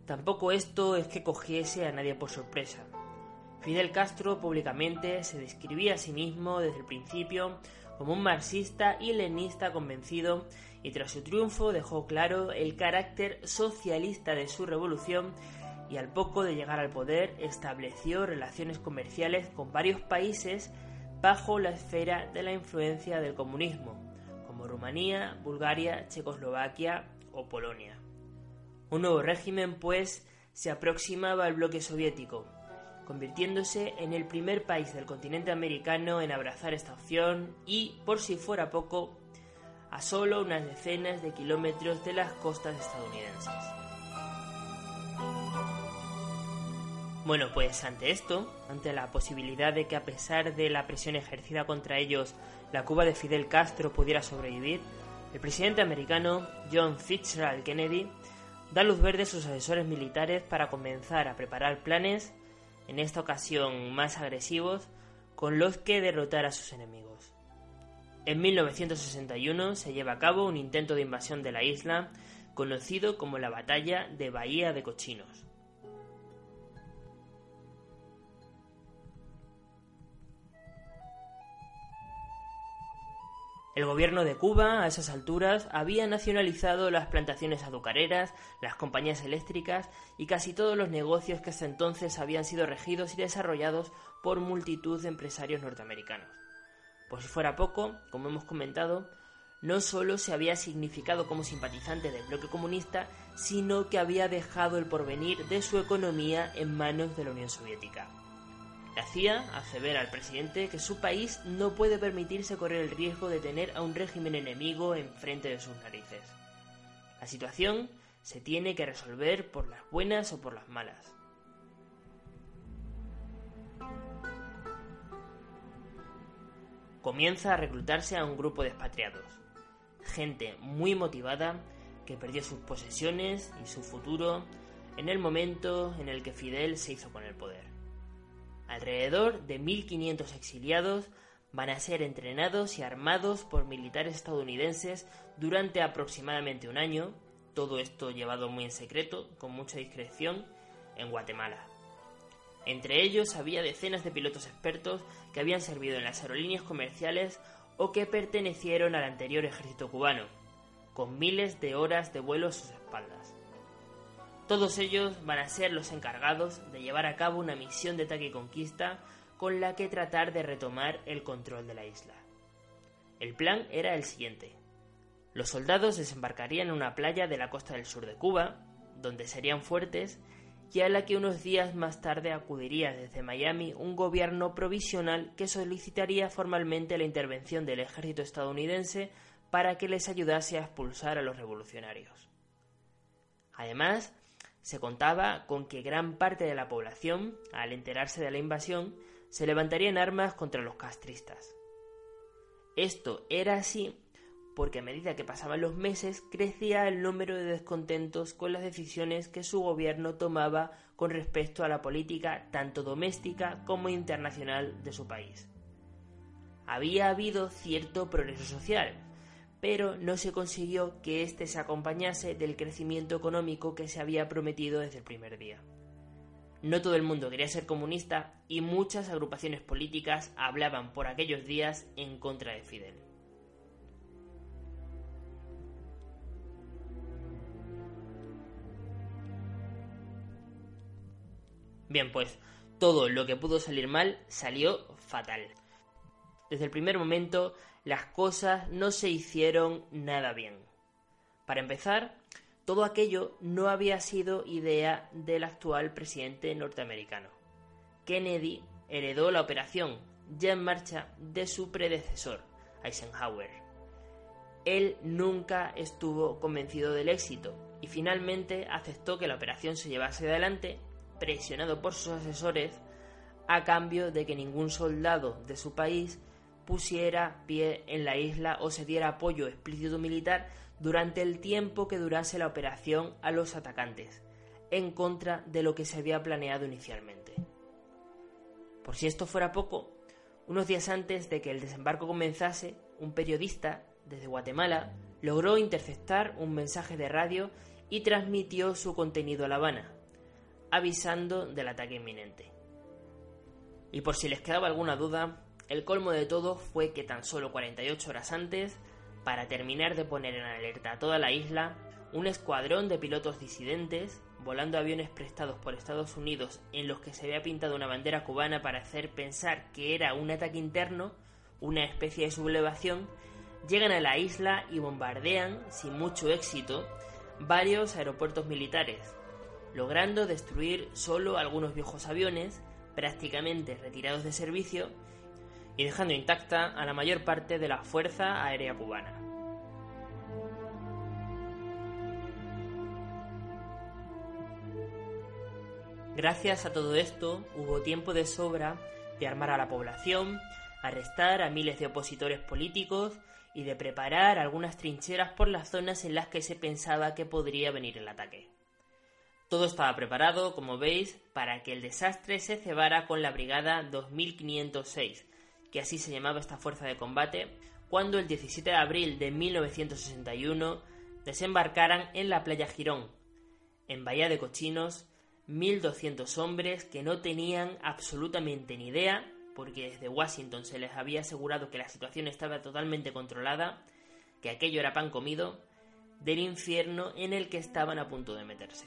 Tampoco esto es que cogiese a nadie por sorpresa. Fidel Castro públicamente se describía a sí mismo desde el principio como un marxista y leninista convencido, y tras su triunfo dejó claro el carácter socialista de su revolución, y al poco de llegar al poder estableció relaciones comerciales con varios países bajo la esfera de la influencia del comunismo, como Rumanía, Bulgaria, Checoslovaquia o Polonia. Un nuevo régimen, pues, se aproximaba al bloque soviético, convirtiéndose en el primer país del continente americano en abrazar esta opción y, por si fuera poco, a solo unas decenas de kilómetros de las costas estadounidenses. Bueno, pues ante esto, ante la posibilidad de que a pesar de la presión ejercida contra ellos, la Cuba de Fidel Castro pudiera sobrevivir, el presidente americano John Fitzgerald Kennedy da luz verde a sus asesores militares para comenzar a preparar planes, en esta ocasión más agresivos, con los que derrotar a sus enemigos. En mil novecientos sesenta y uno se lleva a cabo un intento de invasión de la isla, conocido como la Batalla de Bahía de Cochinos. El gobierno de Cuba, a esas alturas, había nacionalizado las plantaciones azucareras, las compañías eléctricas y casi todos los negocios que hasta entonces habían sido regidos y desarrollados por multitud de empresarios norteamericanos. Por si fuera poco, como hemos comentado, no solo se había significado como simpatizante del bloque comunista, sino que había dejado el porvenir de su economía en manos de la Unión Soviética. La C I A hace ver al presidente que su país no puede permitirse correr el riesgo de tener a un régimen enemigo enfrente de sus narices. La situación se tiene que resolver por las buenas o por las malas. Comienza a reclutarse a un grupo de expatriados, gente muy motivada que perdió sus posesiones y su futuro en el momento en el que Fidel se hizo con el poder. Alrededor de mil quinientos exiliados van a ser entrenados y armados por militares estadounidenses durante aproximadamente un año, todo esto llevado muy en secreto, con mucha discreción, en Guatemala. Entre ellos había decenas de pilotos expertos que habían servido en las aerolíneas comerciales o que pertenecieron al anterior ejército cubano, con miles de horas de vuelo a sus espaldas. Todos ellos van a ser los encargados de llevar a cabo una misión de ataque y conquista con la que tratar de retomar el control de la isla. El plan era el siguiente. Los soldados desembarcarían en una playa de la costa del sur de Cuba, donde serían fuertes, y a la que unos días más tarde acudiría desde Miami un gobierno provisional que solicitaría formalmente la intervención del ejército estadounidense para que les ayudase a expulsar a los revolucionarios. Además, se contaba con que gran parte de la población, al enterarse de la invasión, se levantaría en armas contra los castristas. Esto era así porque a medida que pasaban los meses crecía el número de descontentos con las decisiones que su gobierno tomaba con respecto a la política tanto doméstica como internacional de su país. Había habido cierto progreso social, pero no se consiguió que éste se acompañase del crecimiento económico que se había prometido desde el primer día. No todo el mundo quería ser comunista y muchas agrupaciones políticas hablaban por aquellos días en contra de Fidel. Bien, pues todo lo que pudo salir mal salió fatal. Desde el primer momento, las cosas no se hicieron nada bien. Para empezar, todo aquello no había sido idea del actual presidente norteamericano. Kennedy heredó la operación, ya en marcha, de su predecesor, Eisenhower. Él nunca estuvo convencido del éxito y finalmente aceptó que la operación se llevase adelante, presionado por sus asesores, a cambio de que ningún soldado de su país pusiera pie en la isla o se diera apoyo explícito militar durante el tiempo que durase la operación a los atacantes, en contra de lo que se había planeado inicialmente. Por si esto fuera poco, unos días antes de que el desembarco comenzase, un periodista desde Guatemala logró interceptar un mensaje de radio y transmitió su contenido a La Habana, avisando del ataque inminente. Y por si les quedaba alguna duda, el colmo de todo fue que tan solo cuarenta y ocho horas antes, para terminar de poner en alerta a toda la isla, un escuadrón de pilotos disidentes, volando aviones prestados por Estados Unidos en los que se había pintado una bandera cubana para hacer pensar que era un ataque interno, una especie de sublevación, llegan a la isla y bombardean, sin mucho éxito, varios aeropuertos militares, logrando destruir solo algunos viejos aviones, prácticamente retirados de servicio, y dejando intacta a la mayor parte de la Fuerza Aérea Cubana. Gracias a todo esto, hubo tiempo de sobra de armar a la población, arrestar a miles de opositores políticos y de preparar algunas trincheras por las zonas en las que se pensaba que podría venir el ataque. Todo estaba preparado, como veis, para que el desastre se cebara con la Brigada dos mil quinientos seis, que así se llamaba esta fuerza de combate, cuando el diecisiete de abril de mil novecientos sesenta y uno desembarcaran en la playa Girón, en Bahía de Cochinos, mil doscientos hombres que no tenían absolutamente ni idea, porque desde Washington se les había asegurado que la situación estaba totalmente controlada, que aquello era pan comido, del infierno en el que estaban a punto de meterse.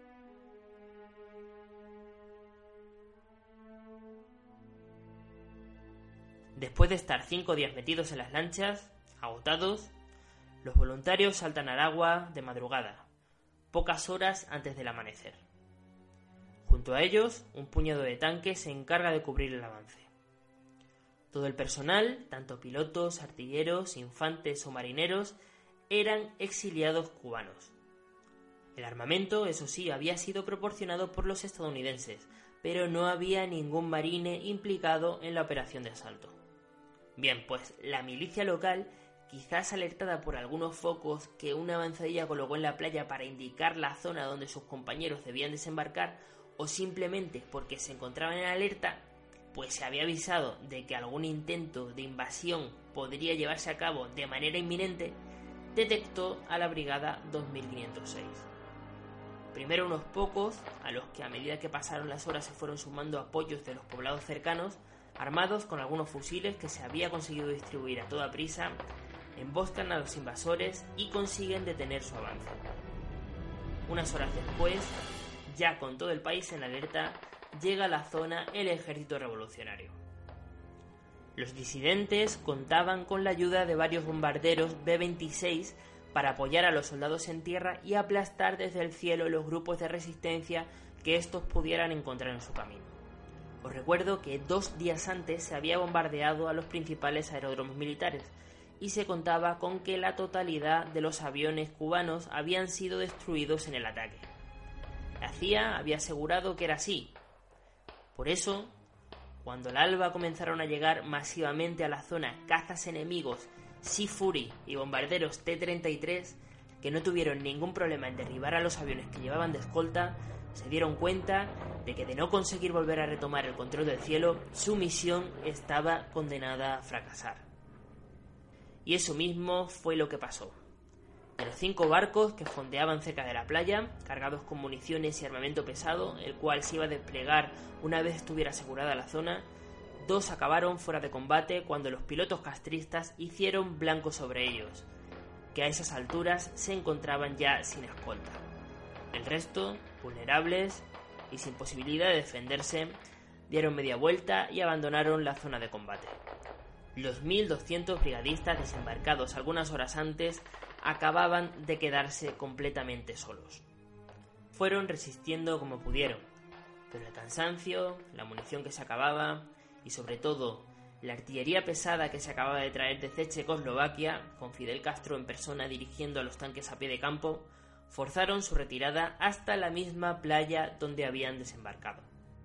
Después de estar cinco días metidos en las lanchas, agotados, los voluntarios saltan al agua de madrugada, pocas horas antes del amanecer. Junto a ellos, un puñado de tanques se encarga de cubrir el avance. Todo el personal, tanto pilotos, artilleros, infantes o marineros, eran exiliados cubanos. El armamento, eso sí, había sido proporcionado por los estadounidenses, pero no había ningún marine implicado en la operación de asalto. Bien, pues la milicia local, quizás alertada por algunos focos que una avanzadilla colocó en la playa para indicar la zona donde sus compañeros debían desembarcar, o simplemente porque se encontraban en alerta, pues se había avisado de que algún intento de invasión podría llevarse a cabo de manera inminente, detectó a la Brigada dos mil quinientos seis. Primero unos pocos, a los que a medida que pasaron las horas se fueron sumando apoyos de los poblados cercanos, armados con algunos fusiles que se había conseguido distribuir a toda prisa, emboscan a los invasores y consiguen detener su avance. Unas horas después, ya con todo el país en alerta, llega a la zona el ejército revolucionario. Los disidentes contaban con la ayuda de varios bombarderos B veintiséis para apoyar a los soldados en tierra y aplastar desde el cielo los grupos de resistencia que estos pudieran encontrar en su camino. Os recuerdo que dos días antes se había bombardeado a los principales aeródromos militares y se contaba con que la totalidad de los aviones cubanos habían sido destruidos en el ataque. La C I A había asegurado que era así. Por eso, cuando al alba comenzaron a llegar masivamente a la zona cazas enemigos Sea Fury y bombarderos T treinta y tres, que no tuvieron ningún problema en derribar a los aviones que llevaban de escolta, se dieron cuenta de que de no conseguir volver a retomar el control del cielo, su misión estaba condenada a fracasar. Y eso mismo fue lo que pasó. De los cinco barcos que fondeaban cerca de la playa, cargados con municiones y armamento pesado, el cual se iba a desplegar una vez estuviera asegurada la zona, dos acabaron fuera de combate cuando los pilotos castristas hicieron blanco sobre ellos, que a esas alturas se encontraban ya sin escolta. El resto, vulnerables y sin posibilidad de defenderse, dieron media vuelta y abandonaron la zona de combate. Los mil doscientos brigadistas desembarcados algunas horas antes acababan de quedarse completamente solos. Fueron resistiendo como pudieron, pero el cansancio, la munición que se acababa y sobre todo la artillería pesada que se acababa de traer desde Checoslovaquia, con Fidel Castro en persona dirigiendo a los tanques a pie de campo, forzaron su retirada hasta la misma playa donde habían desembarcado.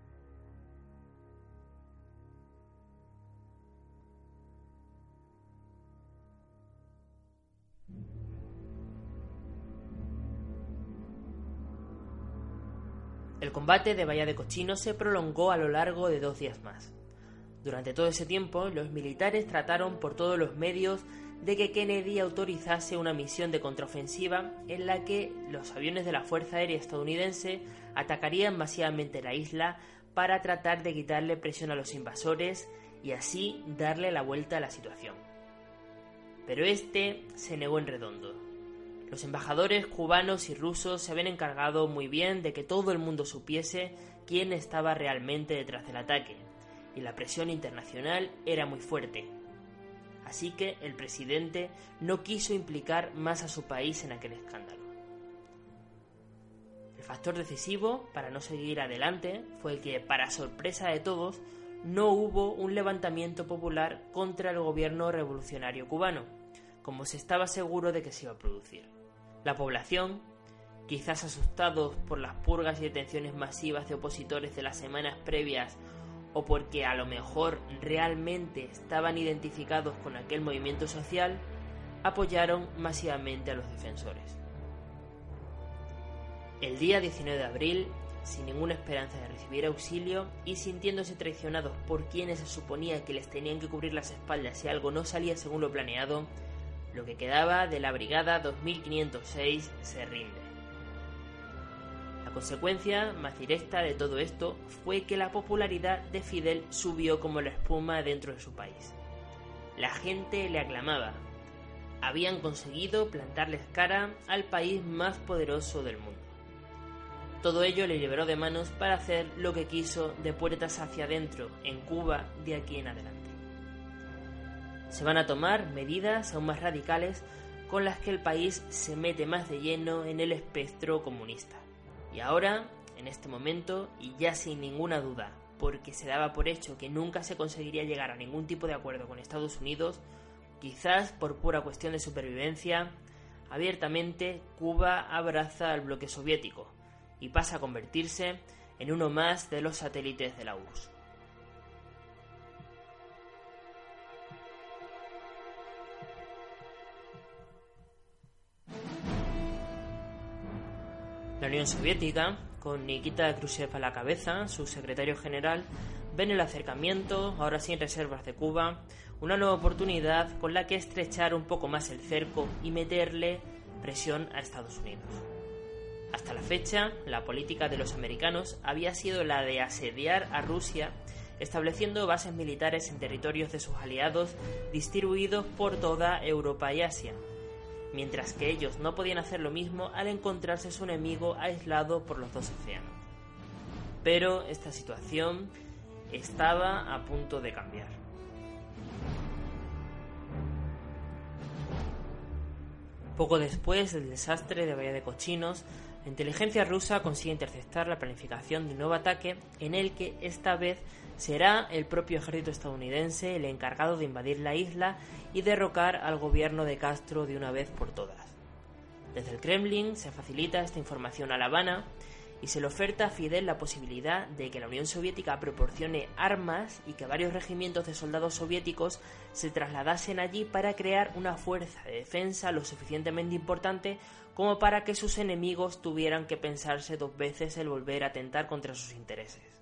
El combate de Bahía de Cochinos se prolongó a lo largo de dos días más. Durante todo ese tiempo, los militares trataron por todos los medios de que Kennedy autorizase una misión de contraofensiva en la que los aviones de la Fuerza Aérea estadounidense atacarían masivamente la isla para tratar de quitarle presión a los invasores y así darle la vuelta a la situación. Pero este se negó en redondo. Los embajadores cubanos y rusos se habían encargado muy bien de que todo el mundo supiese quién estaba realmente detrás del ataque, y la presión internacional era muy fuerte. Así que el presidente no quiso implicar más a su país en aquel escándalo. El factor decisivo para no seguir adelante fue que, para sorpresa de todos, no hubo un levantamiento popular contra el gobierno revolucionario cubano, como se estaba seguro de que se iba a producir. La población, quizás asustados por las purgas y detenciones masivas de opositores de las semanas previas, o porque a lo mejor realmente estaban identificados con aquel movimiento social, apoyaron masivamente a los defensores. El día diecinueve de abril, sin ninguna esperanza de recibir auxilio y sintiéndose traicionados por quienes se suponía que les tenían que cubrir las espaldas si algo no salía según lo planeado, lo que quedaba de la Brigada dos mil quinientos seis se rinde. La consecuencia más directa de todo esto fue que la popularidad de Fidel subió como la espuma dentro de su país. La gente le aclamaba. Habían conseguido plantarles cara al país más poderoso del mundo. Todo ello le liberó de manos para hacer lo que quiso de puertas hacia adentro en Cuba de aquí en adelante. Se van a tomar medidas aún más radicales con las que el país se mete más de lleno en el espectro comunista. Y ahora, en este momento, y ya sin ninguna duda, porque se daba por hecho que nunca se conseguiría llegar a ningún tipo de acuerdo con Estados Unidos, quizás por pura cuestión de supervivencia, abiertamente Cuba abraza al bloque soviético y pasa a convertirse en uno más de los satélites de la U R S S. La Unión Soviética, con Nikita Khrushchev a la cabeza, su secretario general, ven el acercamiento, ahora sin reservas de Cuba, una nueva oportunidad con la que estrechar un poco más el cerco y meterle presión a Estados Unidos. Hasta la fecha, la política de los americanos había sido la de asediar a Rusia, estableciendo bases militares en territorios de sus aliados distribuidos por toda Europa y Asia, mientras que ellos no podían hacer lo mismo al encontrarse su enemigo aislado por los dos océanos. Pero esta situación estaba a punto de cambiar. Poco después del desastre de Bahía de Cochinos, la inteligencia rusa consigue interceptar la planificación de un nuevo ataque en el que esta vez será el propio ejército estadounidense el encargado de invadir la isla y derrocar al gobierno de Castro de una vez por todas. Desde el Kremlin se facilita esta información a La Habana y se le oferta a Fidel la posibilidad de que la Unión Soviética proporcione armas y que varios regimientos de soldados soviéticos se trasladasen allí para crear una fuerza de defensa lo suficientemente importante como para que sus enemigos tuvieran que pensarse dos veces el volver a atentar contra sus intereses.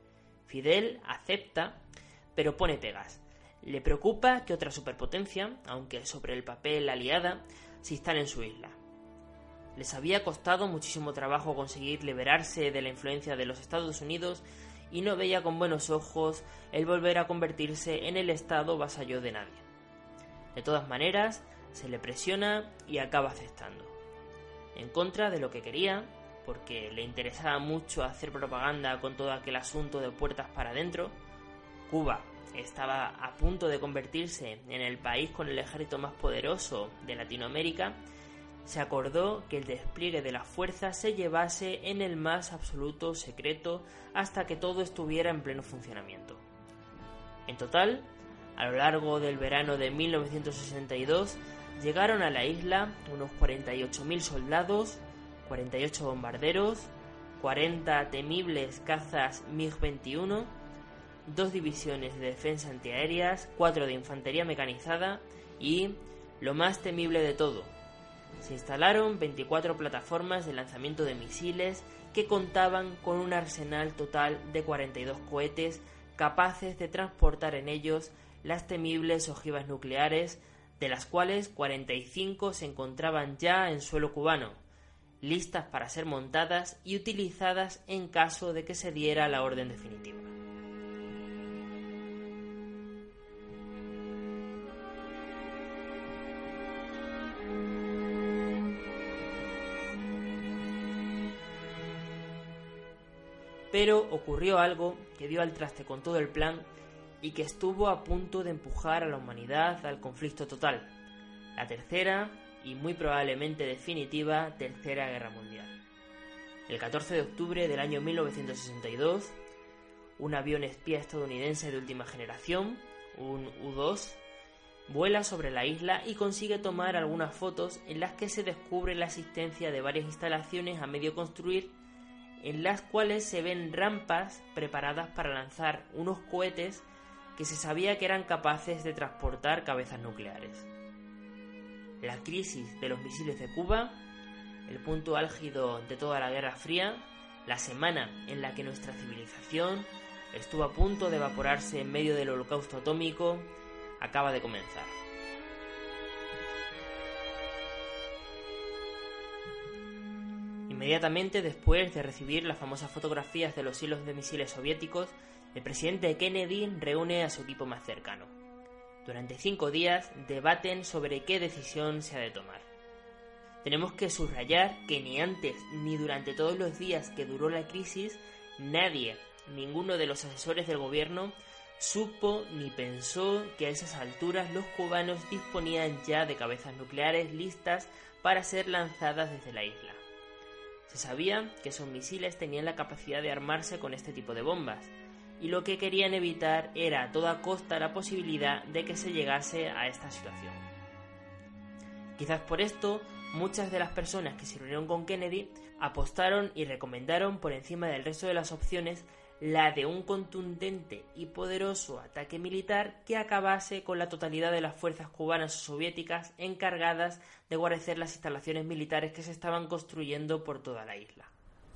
Fidel acepta, pero pone pegas. Le preocupa que otra superpotencia, aunque sobre el papel aliada, se instale en su isla. Les había costado muchísimo trabajo conseguir liberarse de la influencia de los Estados Unidos y no veía con buenos ojos el volver a convertirse en el estado vasallo de nadie. De todas maneras, se le presiona y acaba aceptando. En contra de lo que quería, porque le interesaba mucho hacer propaganda con todo aquel asunto de puertas para adentro, Cuba estaba a punto de convertirse en el país con el ejército más poderoso de Latinoamérica. Se acordó que el despliegue de las fuerzas se llevase en el más absoluto secreto hasta que todo estuviera en pleno funcionamiento. En total, a lo largo del verano de mil novecientos sesenta y dos, llegaron a la isla unos cuarenta y ocho mil soldados, cuarenta y ocho bombarderos, cuarenta temibles cazas MiG veintiuno, dos divisiones de defensa antiaéreas, cuatro de infantería mecanizada y, lo más temible de todo, se instalaron veinticuatro plataformas de lanzamiento de misiles que contaban con un arsenal total de cuarenta y dos cohetes capaces de transportar en ellos las temibles ojivas nucleares de las cuales cuarenta y cinco se encontraban ya en suelo cubano, listas para ser montadas y utilizadas en caso de que se diera la orden definitiva. Pero ocurrió algo que dio al traste con todo el plan y que estuvo a punto de empujar a la humanidad al conflicto total, la tercera y muy probablemente definitiva Tercera Guerra Mundial. El catorce de octubre del año mil novecientos sesenta y dos, un avión espía estadounidense de última generación, un U dos, vuela sobre la isla y consigue tomar algunas fotos en las que se descubre la existencia de varias instalaciones a medio construir, en las cuales se ven rampas preparadas para lanzar unos cohetes que se sabía que eran capaces de transportar cabezas nucleares. La crisis de los misiles de Cuba, el punto álgido de toda la Guerra Fría, la semana en la que nuestra civilización estuvo a punto de evaporarse en medio del holocausto atómico, acaba de comenzar. Inmediatamente después de recibir las famosas fotografías de los hilos de misiles soviéticos, el presidente Kennedy reúne a su equipo más cercano. Durante cinco días debaten sobre qué decisión se ha de tomar. Tenemos que subrayar que ni antes ni durante todos los días que duró la crisis, nadie, ninguno de los asesores del gobierno, supo ni pensó que a esas alturas los cubanos disponían ya de cabezas nucleares listas para ser lanzadas desde la isla. Se sabía que esos misiles tenían la capacidad de armarse con este tipo de bombas, y lo que querían evitar era a toda costa la posibilidad de que se llegase a esta situación. Quizás por esto, muchas de las personas que se reunieron con Kennedy apostaron y recomendaron por encima del resto de las opciones la de un contundente y poderoso ataque militar que acabase con la totalidad de las fuerzas cubanas o soviéticas encargadas de guarecer las instalaciones militares que se estaban construyendo por toda la isla.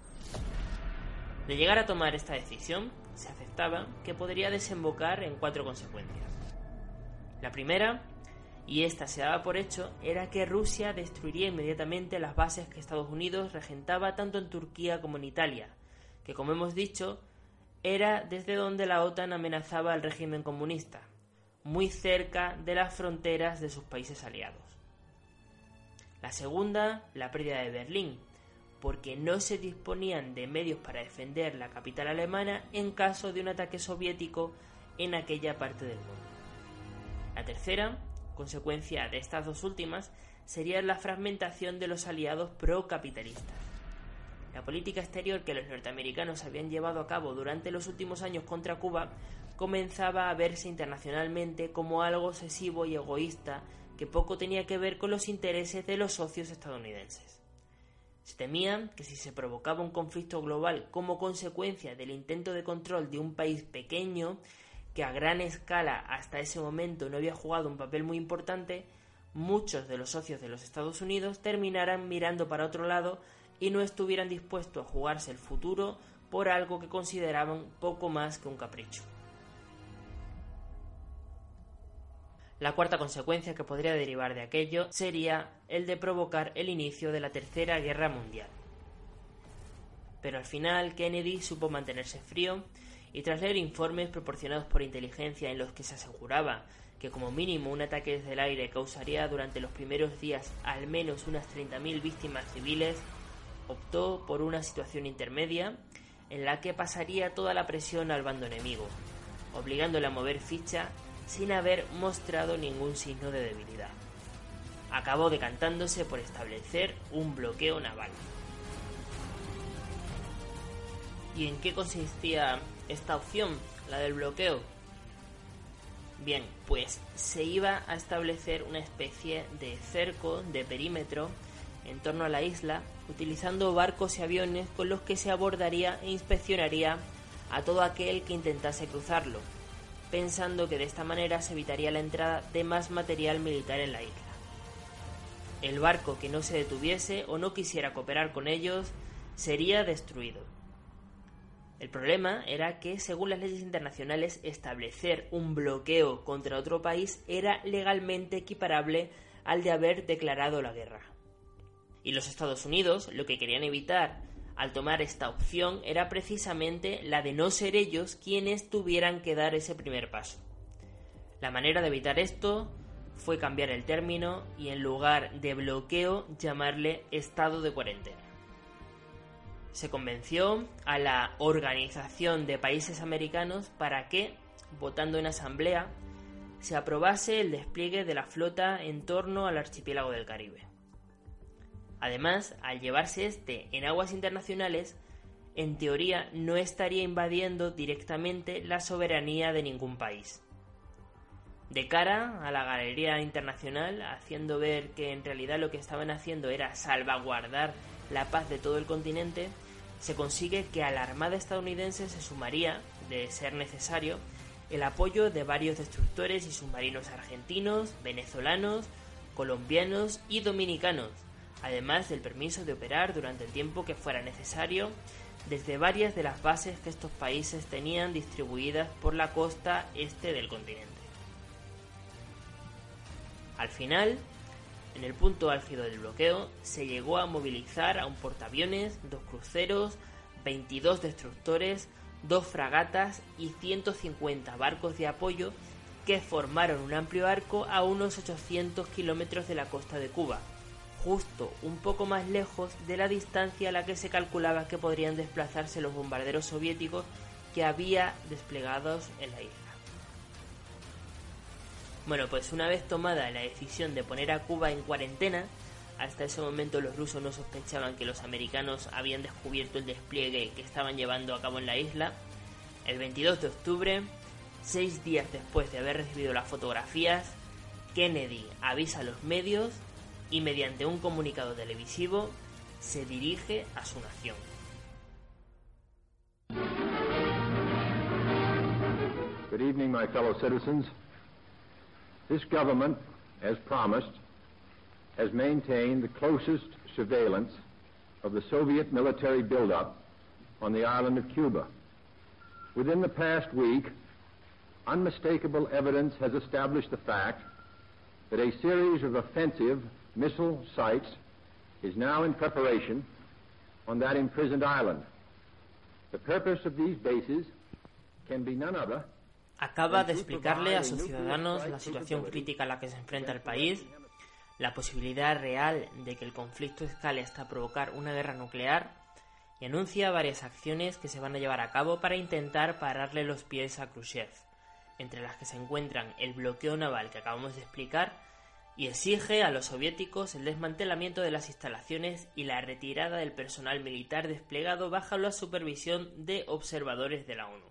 De llegar a tomar esta decisión, se aceptaba que podría desembocar en cuatro consecuencias. La primera, y esta se daba por hecho, era que Rusia destruiría inmediatamente las bases que Estados Unidos regentaba tanto en Turquía como en Italia, que como hemos dicho, era desde donde la OTAN amenazaba al régimen comunista, muy cerca de las fronteras de sus países aliados. La segunda, la pérdida de Berlín, porque no se disponían de medios para defender la capital alemana en caso de un ataque soviético en aquella parte del mundo. La tercera, consecuencia de estas dos últimas, sería la fragmentación de los aliados procapitalistas. La política exterior que los norteamericanos habían llevado a cabo durante los últimos años contra Cuba comenzaba a verse internacionalmente como algo obsesivo y egoísta que poco tenía que ver con los intereses de los socios estadounidenses. Se temía que si se provocaba un conflicto global como consecuencia del intento de control de un país pequeño, que a gran escala hasta ese momento no había jugado un papel muy importante, muchos de los socios de los Estados Unidos terminaran mirando para otro lado y no estuvieran dispuestos a jugarse el futuro por algo que consideraban poco más que un capricho. La cuarta consecuencia que podría derivar de aquello sería el de provocar el inicio de la Tercera Guerra Mundial. Pero al final Kennedy supo mantenerse frío y tras leer informes proporcionados por inteligencia en los que se aseguraba que como mínimo un ataque desde el aire causaría durante los primeros días al menos unas treinta mil víctimas civiles, optó por una situación intermedia en la que pasaría toda la presión al bando enemigo, obligándole a mover ficha sin haber mostrado ningún signo de debilidad. Acabó decantándose por establecer un bloqueo naval. ¿Y en qué consistía esta opción, la del bloqueo? Bien, pues se iba a establecer una especie de cerco de perímetro en torno a la isla, utilizando barcos y aviones con los que se abordaría e inspeccionaría a todo aquel que intentase cruzarlo, pensando que de esta manera se evitaría la entrada de más material militar en la isla. El barco que no se detuviese o no quisiera cooperar con ellos sería destruido. El problema era que, según las leyes internacionales, establecer un bloqueo contra otro país era legalmente equiparable al de haber declarado la guerra. Y los Estados Unidos lo que querían evitar al tomar esta opción era precisamente la de no ser ellos quienes tuvieran que dar ese primer paso. La manera de evitar esto fue cambiar el término y, en lugar de bloqueo, llamarle estado de cuarentena. Se convenció a la Organización de Países Americanos para que, votando en asamblea, se aprobase el despliegue de la flota en torno al archipiélago del Caribe. Además, al llevarse este en aguas internacionales, en teoría no estaría invadiendo directamente la soberanía de ningún país. De cara a la galería internacional, haciendo ver que en realidad lo que estaban haciendo era salvaguardar la paz de todo el continente, se consigue que a la Armada estadounidense se sumaría, de ser necesario, el apoyo de varios destructores y submarinos argentinos, venezolanos, colombianos y dominicanos, además del permiso de operar durante el tiempo que fuera necesario desde varias de las bases que estos países tenían distribuidas por la costa este del continente. Al final, en el punto álgido del bloqueo, se llegó a movilizar a un portaaviones, dos cruceros, veintidós destructores, dos fragatas y ciento cincuenta barcos de apoyo que formaron un amplio arco a unos ochocientos kilómetros de la costa de Cuba, justo un poco más lejos de la distancia a la que se calculaba que podrían desplazarse los bombarderos soviéticos que había desplegados en la isla. Bueno, pues una vez tomada la decisión de poner a Cuba en cuarentena, hasta ese momento los rusos no sospechaban que los americanos habían descubierto el despliegue que estaban llevando a cabo en la isla. El veintidós de octubre, seis días después de haber recibido las fotografías, Kennedy avisa a los medios y, mediante un comunicado televisivo, se dirige a su nación. Good evening, my fellow citizens. This government, as promised, has maintained the closest surveillance of the Soviet military buildup on the island of Cuba. Within the past week, unmistakable evidence has established the fact that a series of offensive missile sites is now in preparation on that imprisoned island. The purpose of these bases can be none other. Acaba de explicarle a sus ciudadanos la situación crítica a la que se enfrenta el país, la posibilidad real de que el conflicto escale hasta provocar una guerra nuclear, y anuncia varias acciones que se van a llevar a cabo para intentar pararle los pies a Khrushchev, entre las que se encuentran el bloqueo naval que acabamos de explicar, y exige a los soviéticos el desmantelamiento de las instalaciones y la retirada del personal militar desplegado bajo la supervisión de observadores de la ONU.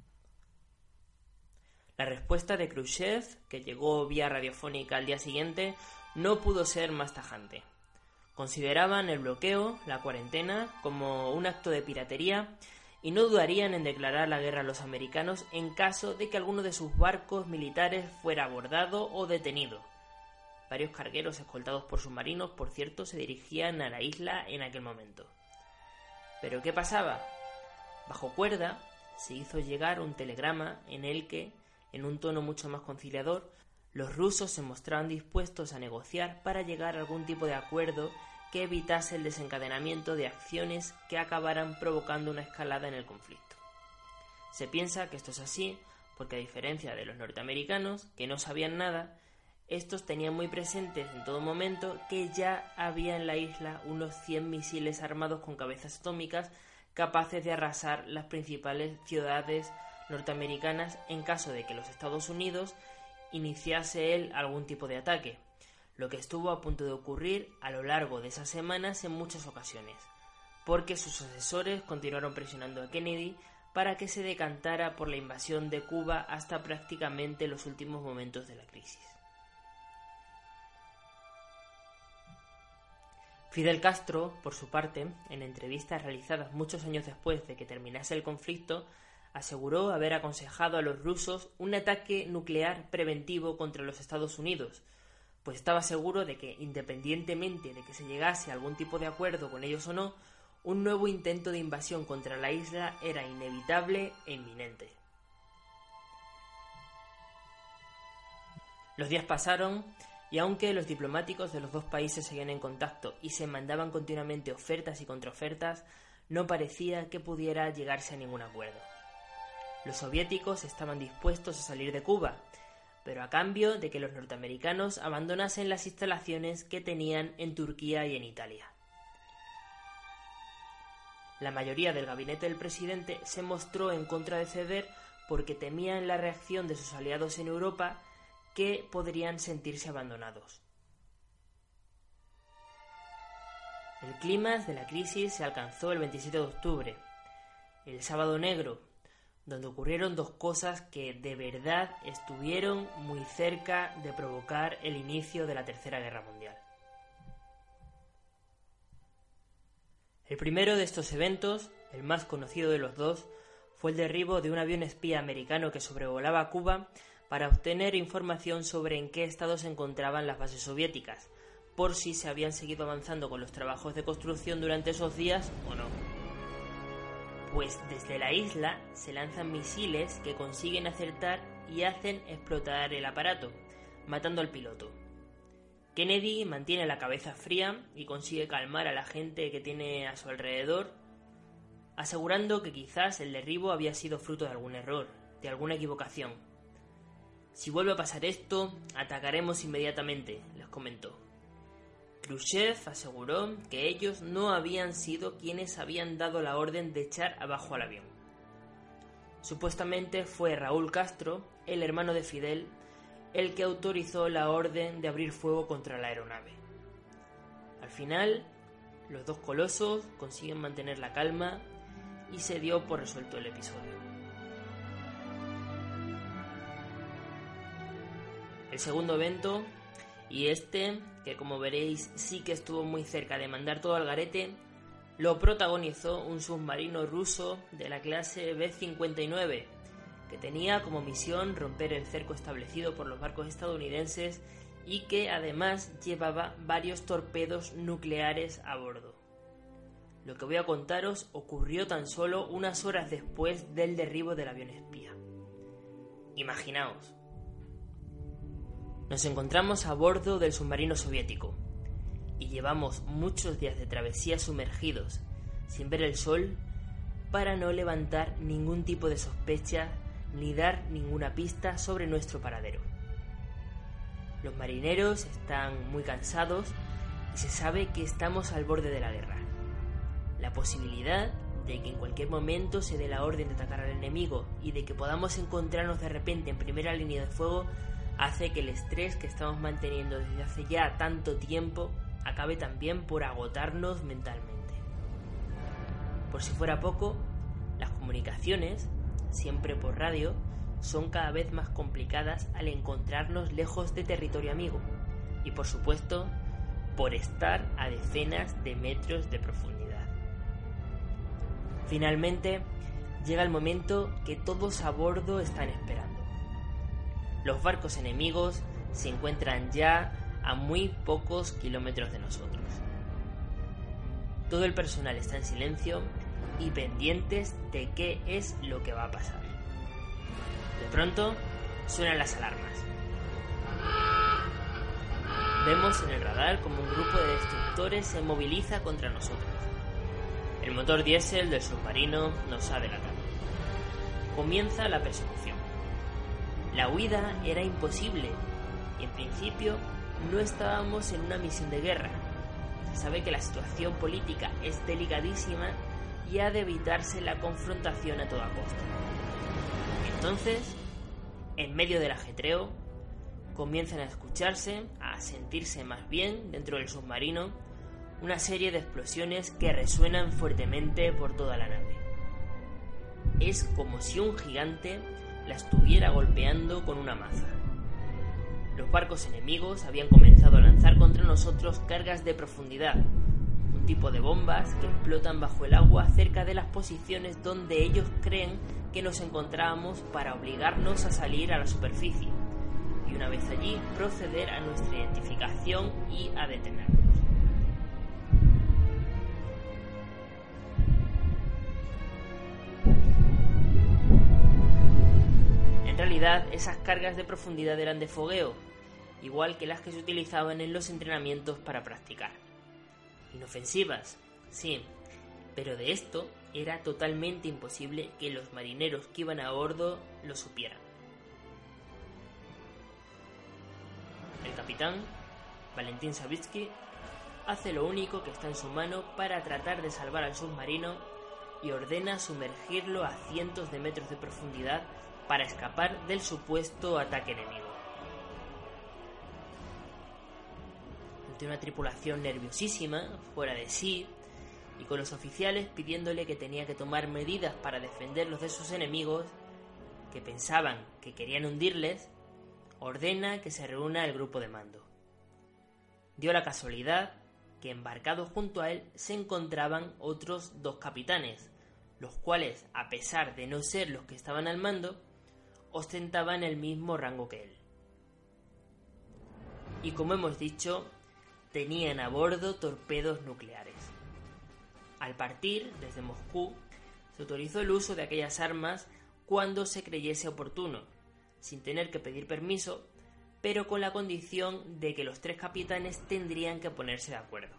La respuesta de Khrushchev, que llegó vía radiofónica al día siguiente, no pudo ser más tajante. Consideraban el bloqueo, la cuarentena, como un acto de piratería y no dudarían en declarar la guerra a los americanos en caso de que alguno de sus barcos militares fuera abordado o detenido. Varios cargueros escoltados por submarinos, por cierto, se dirigían a la isla en aquel momento. ¿Pero qué pasaba? Bajo cuerda se hizo llegar un telegrama en el que, en un tono mucho más conciliador, los rusos se mostraban dispuestos a negociar para llegar a algún tipo de acuerdo que evitase el desencadenamiento de acciones que acabaran provocando una escalada en el conflicto. Se piensa que esto es así porque, a diferencia de los norteamericanos, que no sabían nada, estos tenían muy presentes en todo momento que ya había en la isla unos cien misiles armados con cabezas atómicas capaces de arrasar las principales ciudades norteamericanas en caso de que los Estados Unidos iniciase él algún tipo de ataque, lo que estuvo a punto de ocurrir a lo largo de esas semanas en muchas ocasiones, porque sus asesores continuaron presionando a Kennedy para que se decantara por la invasión de Cuba hasta prácticamente los últimos momentos de la crisis. Fidel Castro, por su parte, en entrevistas realizadas muchos años después de que terminase el conflicto, aseguró haber aconsejado a los rusos un ataque nuclear preventivo contra los Estados Unidos, pues estaba seguro de que, independientemente de que se llegase a algún tipo de acuerdo con ellos o no, un nuevo intento de invasión contra la isla era inevitable e inminente. Los días pasaron y aunque los diplomáticos de los dos países seguían en contacto y se mandaban continuamente ofertas y contraofertas, no parecía que pudiera llegarse a ningún acuerdo. Los soviéticos estaban dispuestos a salir de Cuba, pero a cambio de que los norteamericanos abandonasen las instalaciones que tenían en Turquía y en Italia. La mayoría del gabinete del presidente se mostró en contra de ceder porque temían la reacción de sus aliados en Europa, que podrían sentirse abandonados. El clímax de la crisis se alcanzó el veintisiete de octubre, el Sábado Negro, donde ocurrieron dos cosas que de verdad estuvieron muy cerca de provocar el inicio de la Tercera Guerra Mundial. El primero de estos eventos, el más conocido de los dos, fue el derribo de un avión espía americano que sobrevolaba Cuba para obtener información sobre en qué estado se encontraban las bases soviéticas, por si se habían seguido avanzando con los trabajos de construcción durante esos días o no. Pues desde la isla se lanzan misiles que consiguen acertar y hacen explotar el aparato, matando al piloto. Kennedy mantiene la cabeza fría y consigue calmar a la gente que tiene a su alrededor, asegurando que quizás el derribo había sido fruto de algún error, de alguna equivocación. Si vuelve a pasar esto, atacaremos inmediatamente, les comentó. Khrushchev aseguró que ellos no habían sido quienes habían dado la orden de echar abajo al avión. Supuestamente fue Raúl Castro, el hermano de Fidel, el que autorizó la orden de abrir fuego contra la aeronave. Al final, los dos colosos consiguen mantener la calma y se dio por resuelto el episodio. El segundo evento, y este, que como veréis sí que estuvo muy cerca de mandar todo al garete, lo protagonizó un submarino ruso de la clase B cincuenta y nueve, que tenía como misión romper el cerco establecido por los barcos estadounidenses y que además llevaba varios torpedos nucleares a bordo. Lo que voy a contaros ocurrió tan solo unas horas después del derribo del avión espía. Imaginaos. Nos encontramos a bordo del submarino soviético y llevamos muchos días de travesía sumergidos, sin ver el sol, para no levantar ningún tipo de sospecha ni dar ninguna pista sobre nuestro paradero. Los marineros están muy cansados y se sabe que estamos al borde de la guerra. La posibilidad de que en cualquier momento se dé la orden de atacar al enemigo y de que podamos encontrarnos de repente en primera línea de fuego hace que el estrés que estamos manteniendo desde hace ya tanto tiempo acabe también por agotarnos mentalmente. Por si fuera poco, las comunicaciones, siempre por radio, son cada vez más complicadas al encontrarnos lejos de territorio amigo y, por supuesto, por estar a decenas de metros de profundidad. Finalmente, llega el momento que todos a bordo están esperando. Los barcos enemigos se encuentran ya a muy pocos kilómetros de nosotros. Todo el personal está en silencio y pendientes de qué es lo que va a pasar. De pronto, suenan las alarmas. Vemos en el radar como un grupo de destructores se moviliza contra nosotros. El motor diésel del submarino nos ha delatado. Comienza la persecución. La huida era imposible y en principio no estábamos en una misión de guerra. Se sabe que la situación política es delicadísima y ha de evitarse la confrontación a toda costa. Entonces, en medio del ajetreo, comienzan a escucharse, a sentirse más bien dentro del submarino, una serie de explosiones que resuenan fuertemente por toda la nave. Es como si un gigante la estuviera golpeando con una maza. Los barcos enemigos habían comenzado a lanzar contra nosotros cargas de profundidad, un tipo de bombas que explotan bajo el agua cerca de las posiciones donde ellos creen que nos encontrábamos para obligarnos a salir a la superficie y una vez allí proceder a nuestra identificación y a detenernos. realidad esas cargas de profundidad eran de fogueo, igual que las que se utilizaban en los entrenamientos para practicar. Inofensivas, sí, pero de esto era totalmente imposible que los marineros que iban a bordo lo supieran. El capitán, Valentín Savitsky, hace lo único que está en su mano para tratar de salvar al submarino y ordena sumergirlo a cientos de metros de profundidad para escapar del supuesto ataque enemigo. Ante una tripulación nerviosísima, fuera de sí, y con los oficiales pidiéndole que tenía que tomar medidas para defenderlos de sus enemigos, que pensaban que querían hundirles, ordena que se reúna el grupo de mando. Dio la casualidad que embarcados junto a él se encontraban otros dos capitanes, los cuales, a pesar de no ser los que estaban al mando, ostentaban el mismo rango que él. Y como hemos dicho, tenían a bordo torpedos nucleares. Al partir desde Moscú, se autorizó el uso de aquellas armas cuando se creyese oportuno, sin tener que pedir permiso, pero con la condición de que los tres capitanes tendrían que ponerse de acuerdo.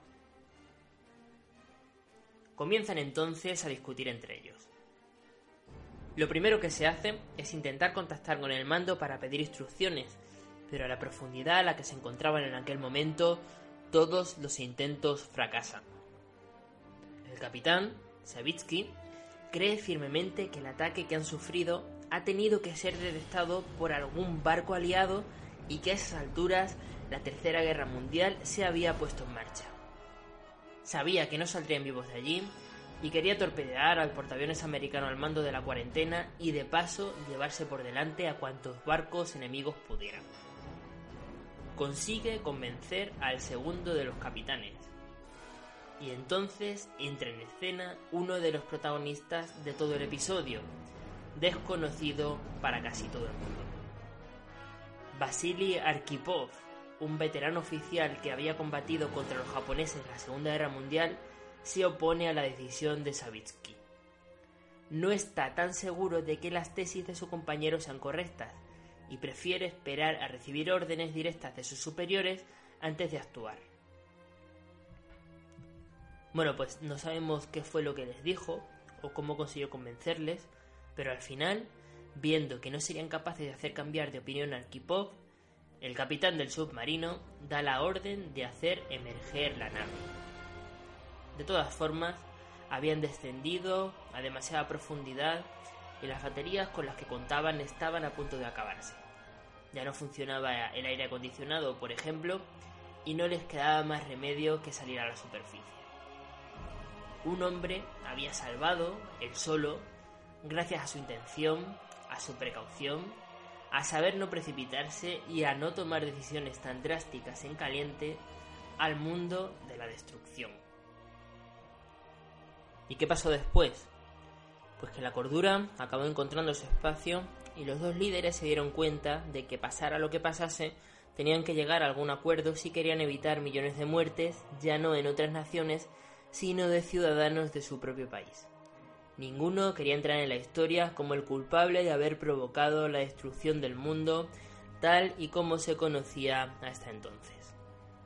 Comienzan entonces a discutir entre ellos. Lo primero que se hace es intentar contactar con el mando para pedir instrucciones, pero a la profundidad a la que se encontraban en aquel momento, todos los intentos fracasan. El capitán, Savitsky, cree firmemente que el ataque que han sufrido ha tenido que ser detectado por algún barco aliado y que a esas alturas la Tercera Guerra Mundial se había puesto en marcha. Sabía que no saldrían vivos de allí y quería torpedear al portaaviones americano al mando de la cuarentena y de paso llevarse por delante a cuantos barcos enemigos pudieran. Consigue convencer al segundo de los capitanes y entonces entra en escena uno de los protagonistas de todo el episodio, desconocido para casi todo el mundo. Vasily Arkhipov, un veterano oficial que había combatido contra los japoneses en la Segunda Guerra Mundial, se opone a la decisión de Savitsky. No está tan seguro de que las tesis de su compañero sean correctas y prefiere esperar a recibir órdenes directas de sus superiores antes de actuar. Bueno, pues no sabemos qué fue lo que les dijo o cómo consiguió convencerles, pero al final, viendo que no serían capaces de hacer cambiar de opinión a Arkhipov, el capitán del submarino da la orden de hacer emerger la nave. De todas formas, habían descendido a demasiada profundidad y las baterías con las que contaban estaban a punto de acabarse. Ya no funcionaba el aire acondicionado, por ejemplo, y no les quedaba más remedio que salir a la superficie. Un hombre había salvado, él solo, gracias a su intención, a su precaución, a saber no precipitarse y a no tomar decisiones tan drásticas en caliente, al mundo de la destrucción. ¿Y qué pasó después? Pues que la cordura acabó encontrando su espacio y los dos líderes se dieron cuenta de que pasara lo que pasase, tenían que llegar a algún acuerdo si querían evitar millones de muertes, ya no en otras naciones, sino de ciudadanos de su propio país. Ninguno quería entrar en la historia como el culpable de haber provocado la destrucción del mundo, tal y como se conocía hasta entonces.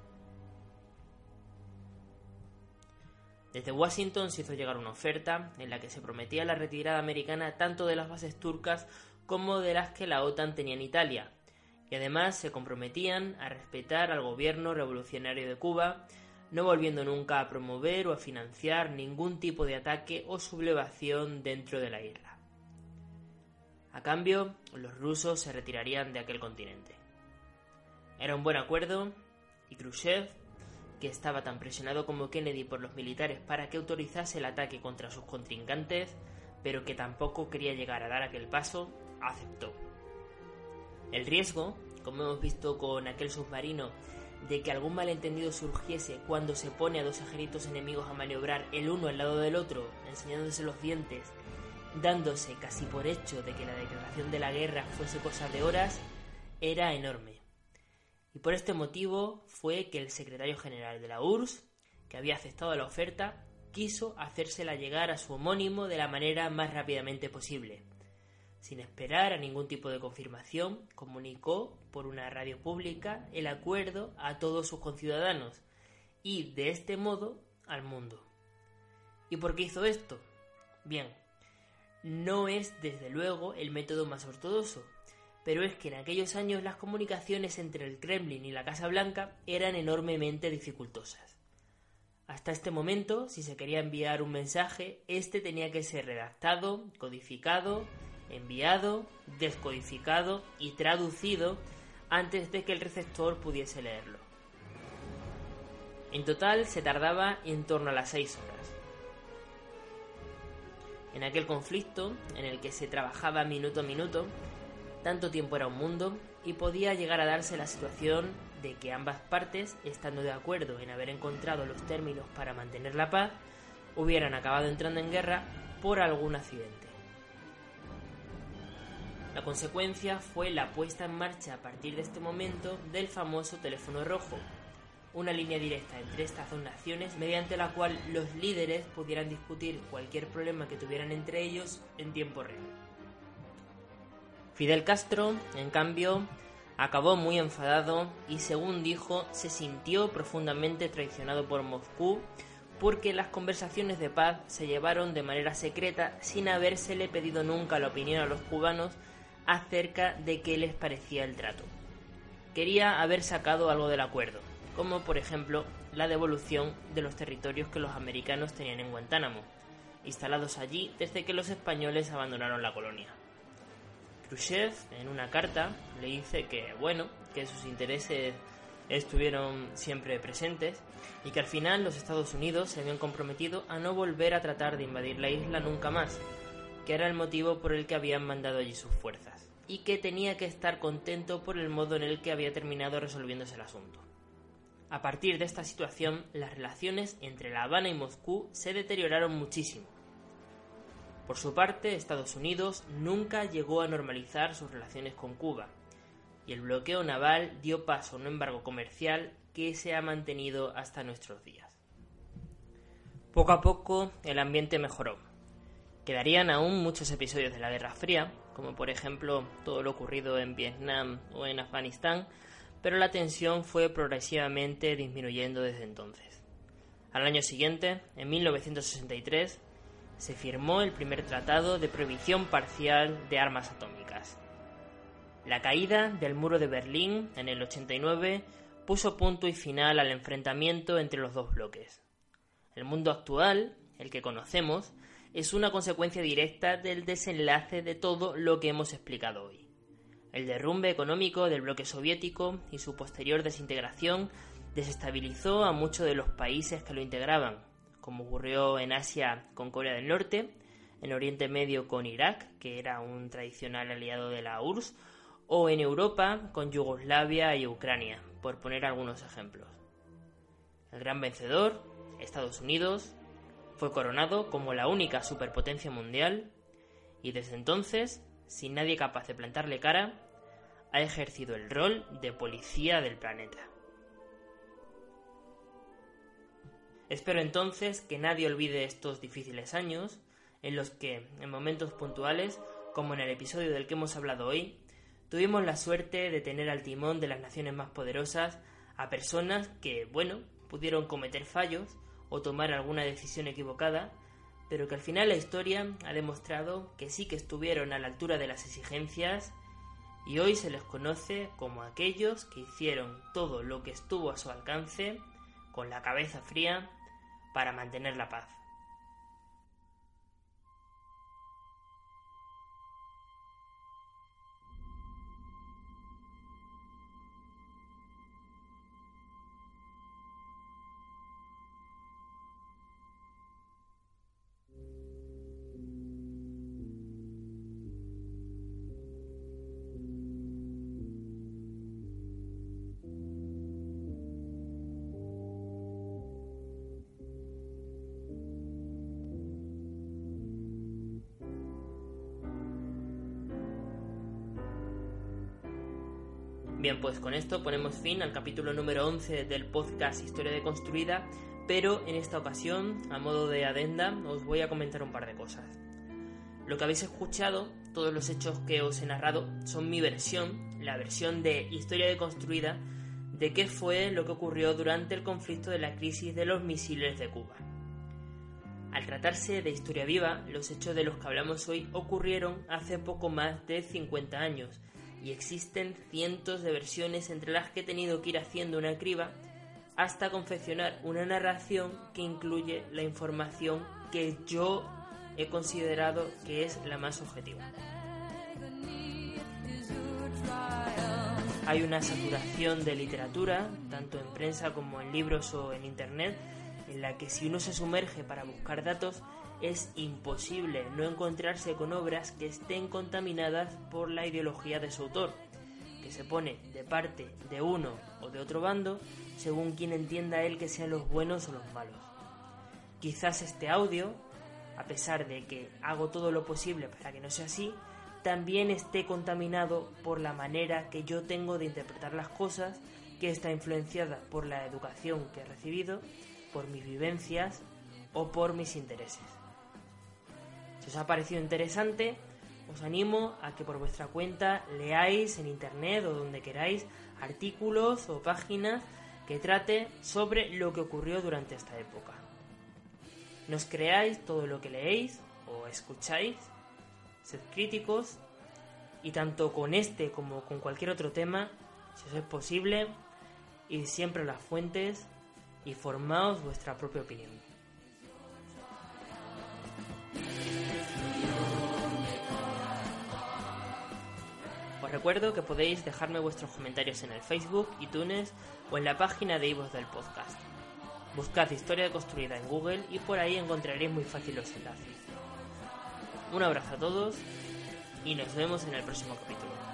Desde Washington se hizo llegar una oferta en la que se prometía la retirada americana tanto de las bases turcas como de las que la OTAN tenía en Italia, y además se comprometían a respetar al gobierno revolucionario de Cuba, no volviendo nunca a promover o a financiar ningún tipo de ataque o sublevación dentro de la isla. A cambio, los rusos se retirarían de aquel continente. Era un buen acuerdo y Khrushchev, que estaba tan presionado como Kennedy por los militares para que autorizase el ataque contra sus contrincantes, pero que tampoco quería llegar a dar aquel paso, aceptó. El riesgo, como hemos visto con aquel submarino, de que algún malentendido surgiese cuando se pone a dos ejércitos enemigos a maniobrar el uno al lado del otro, enseñándose los dientes, dándose casi por hecho de que la declaración de la guerra fuese cosa de horas, era enorme. Y por este motivo fue que el secretario general de la U R S S, que había aceptado la oferta, quiso hacérsela llegar a su homónimo de la manera más rápidamente posible. Sin esperar a ningún tipo de confirmación, comunicó por una radio pública el acuerdo a todos sus conciudadanos y, de este modo, al mundo. ¿Y por qué hizo esto? Bien, no es desde luego el método más ortodoxo, pero es que en aquellos años las comunicaciones entre el Kremlin y la Casa Blanca eran enormemente dificultosas. Hasta este momento, si se quería enviar un mensaje, este tenía que ser redactado, codificado, enviado, descodificado y traducido antes de que el receptor pudiese leerlo. En total se tardaba en torno a las seis horas. En aquel conflicto, en el que se trabajaba minuto a minuto, tanto tiempo era un mundo y podía llegar a darse la situación de que ambas partes, estando de acuerdo en haber encontrado los términos para mantener la paz, hubieran acabado entrando en guerra por algún accidente. La consecuencia fue la puesta en marcha a partir de este momento del famoso teléfono rojo, una línea directa entre estas dos naciones mediante la cual los líderes pudieran discutir cualquier problema que tuvieran entre ellos en tiempo real. Fidel Castro, en cambio, acabó muy enfadado y, según dijo, se sintió profundamente traicionado por Moscú porque las conversaciones de paz se llevaron de manera secreta sin habérsele pedido nunca la opinión a los cubanos acerca de qué les parecía el trato. Quería haber sacado algo del acuerdo, como por ejemplo la devolución de los territorios que los americanos tenían en Guantánamo, instalados allí desde que los españoles abandonaron la colonia. Khrushchev, en una carta, le dice que, bueno, que sus intereses estuvieron siempre presentes y que al final los Estados Unidos se habían comprometido a no volver a tratar de invadir la isla nunca más, que era el motivo por el que habían mandado allí sus fuerzas, y que tenía que estar contento por el modo en el que había terminado resolviéndose el asunto. A partir de esta situación, las relaciones entre La Habana y Moscú se deterioraron muchísimo. Por su parte, Estados Unidos nunca llegó a normalizar sus relaciones con Cuba, y el bloqueo naval dio paso a un embargo comercial que se ha mantenido hasta nuestros días. Poco a poco el ambiente mejoró. Quedarían aún muchos episodios de la Guerra Fría, como por ejemplo todo lo ocurrido en Vietnam o en Afganistán, pero la tensión fue progresivamente disminuyendo desde entonces. Al año siguiente, en mil novecientos sesenta y tres, se firmó el primer tratado de prohibición parcial de armas atómicas. La caída del muro de Berlín en el ochenta y nueve puso punto y final al enfrentamiento entre los dos bloques. El mundo actual, el que conocemos, es una consecuencia directa del desenlace de todo lo que hemos explicado hoy. El derrumbe económico del bloque soviético y su posterior desintegración desestabilizó a muchos de los países que lo integraban, como ocurrió en Asia con Corea del Norte, en Oriente Medio con Irak, que era un tradicional aliado de la U R S S, o en Europa con Yugoslavia y Ucrania, por poner algunos ejemplos. El gran vencedor, Estados Unidos, fue coronado como la única superpotencia mundial y desde entonces, sin nadie capaz de plantarle cara, ha ejercido el rol de policía del planeta. Espero entonces que nadie olvide estos difíciles años en los que, en momentos puntuales, como en el episodio del que hemos hablado hoy, tuvimos la suerte de tener al timón de las naciones más poderosas a personas que, bueno, pudieron cometer fallos o tomar alguna decisión equivocada, pero que al final la historia ha demostrado que sí que estuvieron a la altura de las exigencias y hoy se les conoce como aquellos que hicieron todo lo que estuvo a su alcance con la cabeza fría para mantener la paz. Bien, pues con esto ponemos fin al capítulo número once del podcast Historia Deconstruida, pero en esta ocasión, a modo de adenda, os voy a comentar un par de cosas. Lo que habéis escuchado, Todos los hechos que os he narrado son mi versión, la versión de Historia deconstruida, de qué fue lo que ocurrió durante el conflicto de la crisis de los misiles de Cuba. Al tratarse de historia viva, los hechos de los que hablamos hoy ocurrieron hace poco más de cincuenta años y existen cientos de versiones entre las que he tenido que ir haciendo una criba hasta confeccionar una narración que incluye la información que yo he considerado que es la más objetiva. Hay una saturación de literatura, tanto en prensa como en libros o en internet, en la que si uno se sumerge para buscar datos, es imposible no encontrarse con obras que estén contaminadas por la ideología de su autor, que se pone de parte de uno o de otro bando, según quien entienda él que sean los buenos o los malos. Quizás este audio, a pesar de que hago todo lo posible para que no sea así, también esté contaminado por la manera que yo tengo de interpretar las cosas, que está influenciada por la educación que he recibido, por mis vivencias o por mis intereses. Si os ha parecido interesante, os animo a que por vuestra cuenta leáis en internet o donde queráis artículos o páginas que trate sobre lo que ocurrió durante esta época. No os creáis todo lo que leéis o escucháis, sed críticos y tanto con este como con cualquier otro tema, si os es posible, id siempre a las fuentes y formaos vuestra propia opinión. Os recuerdo que podéis dejarme vuestros comentarios en el Facebook, iTunes o en la página de iVoox del podcast. Buscad Historia deconstruida en Google y por ahí encontraréis muy fácil los enlaces. Un abrazo a todos y nos vemos en el próximo capítulo.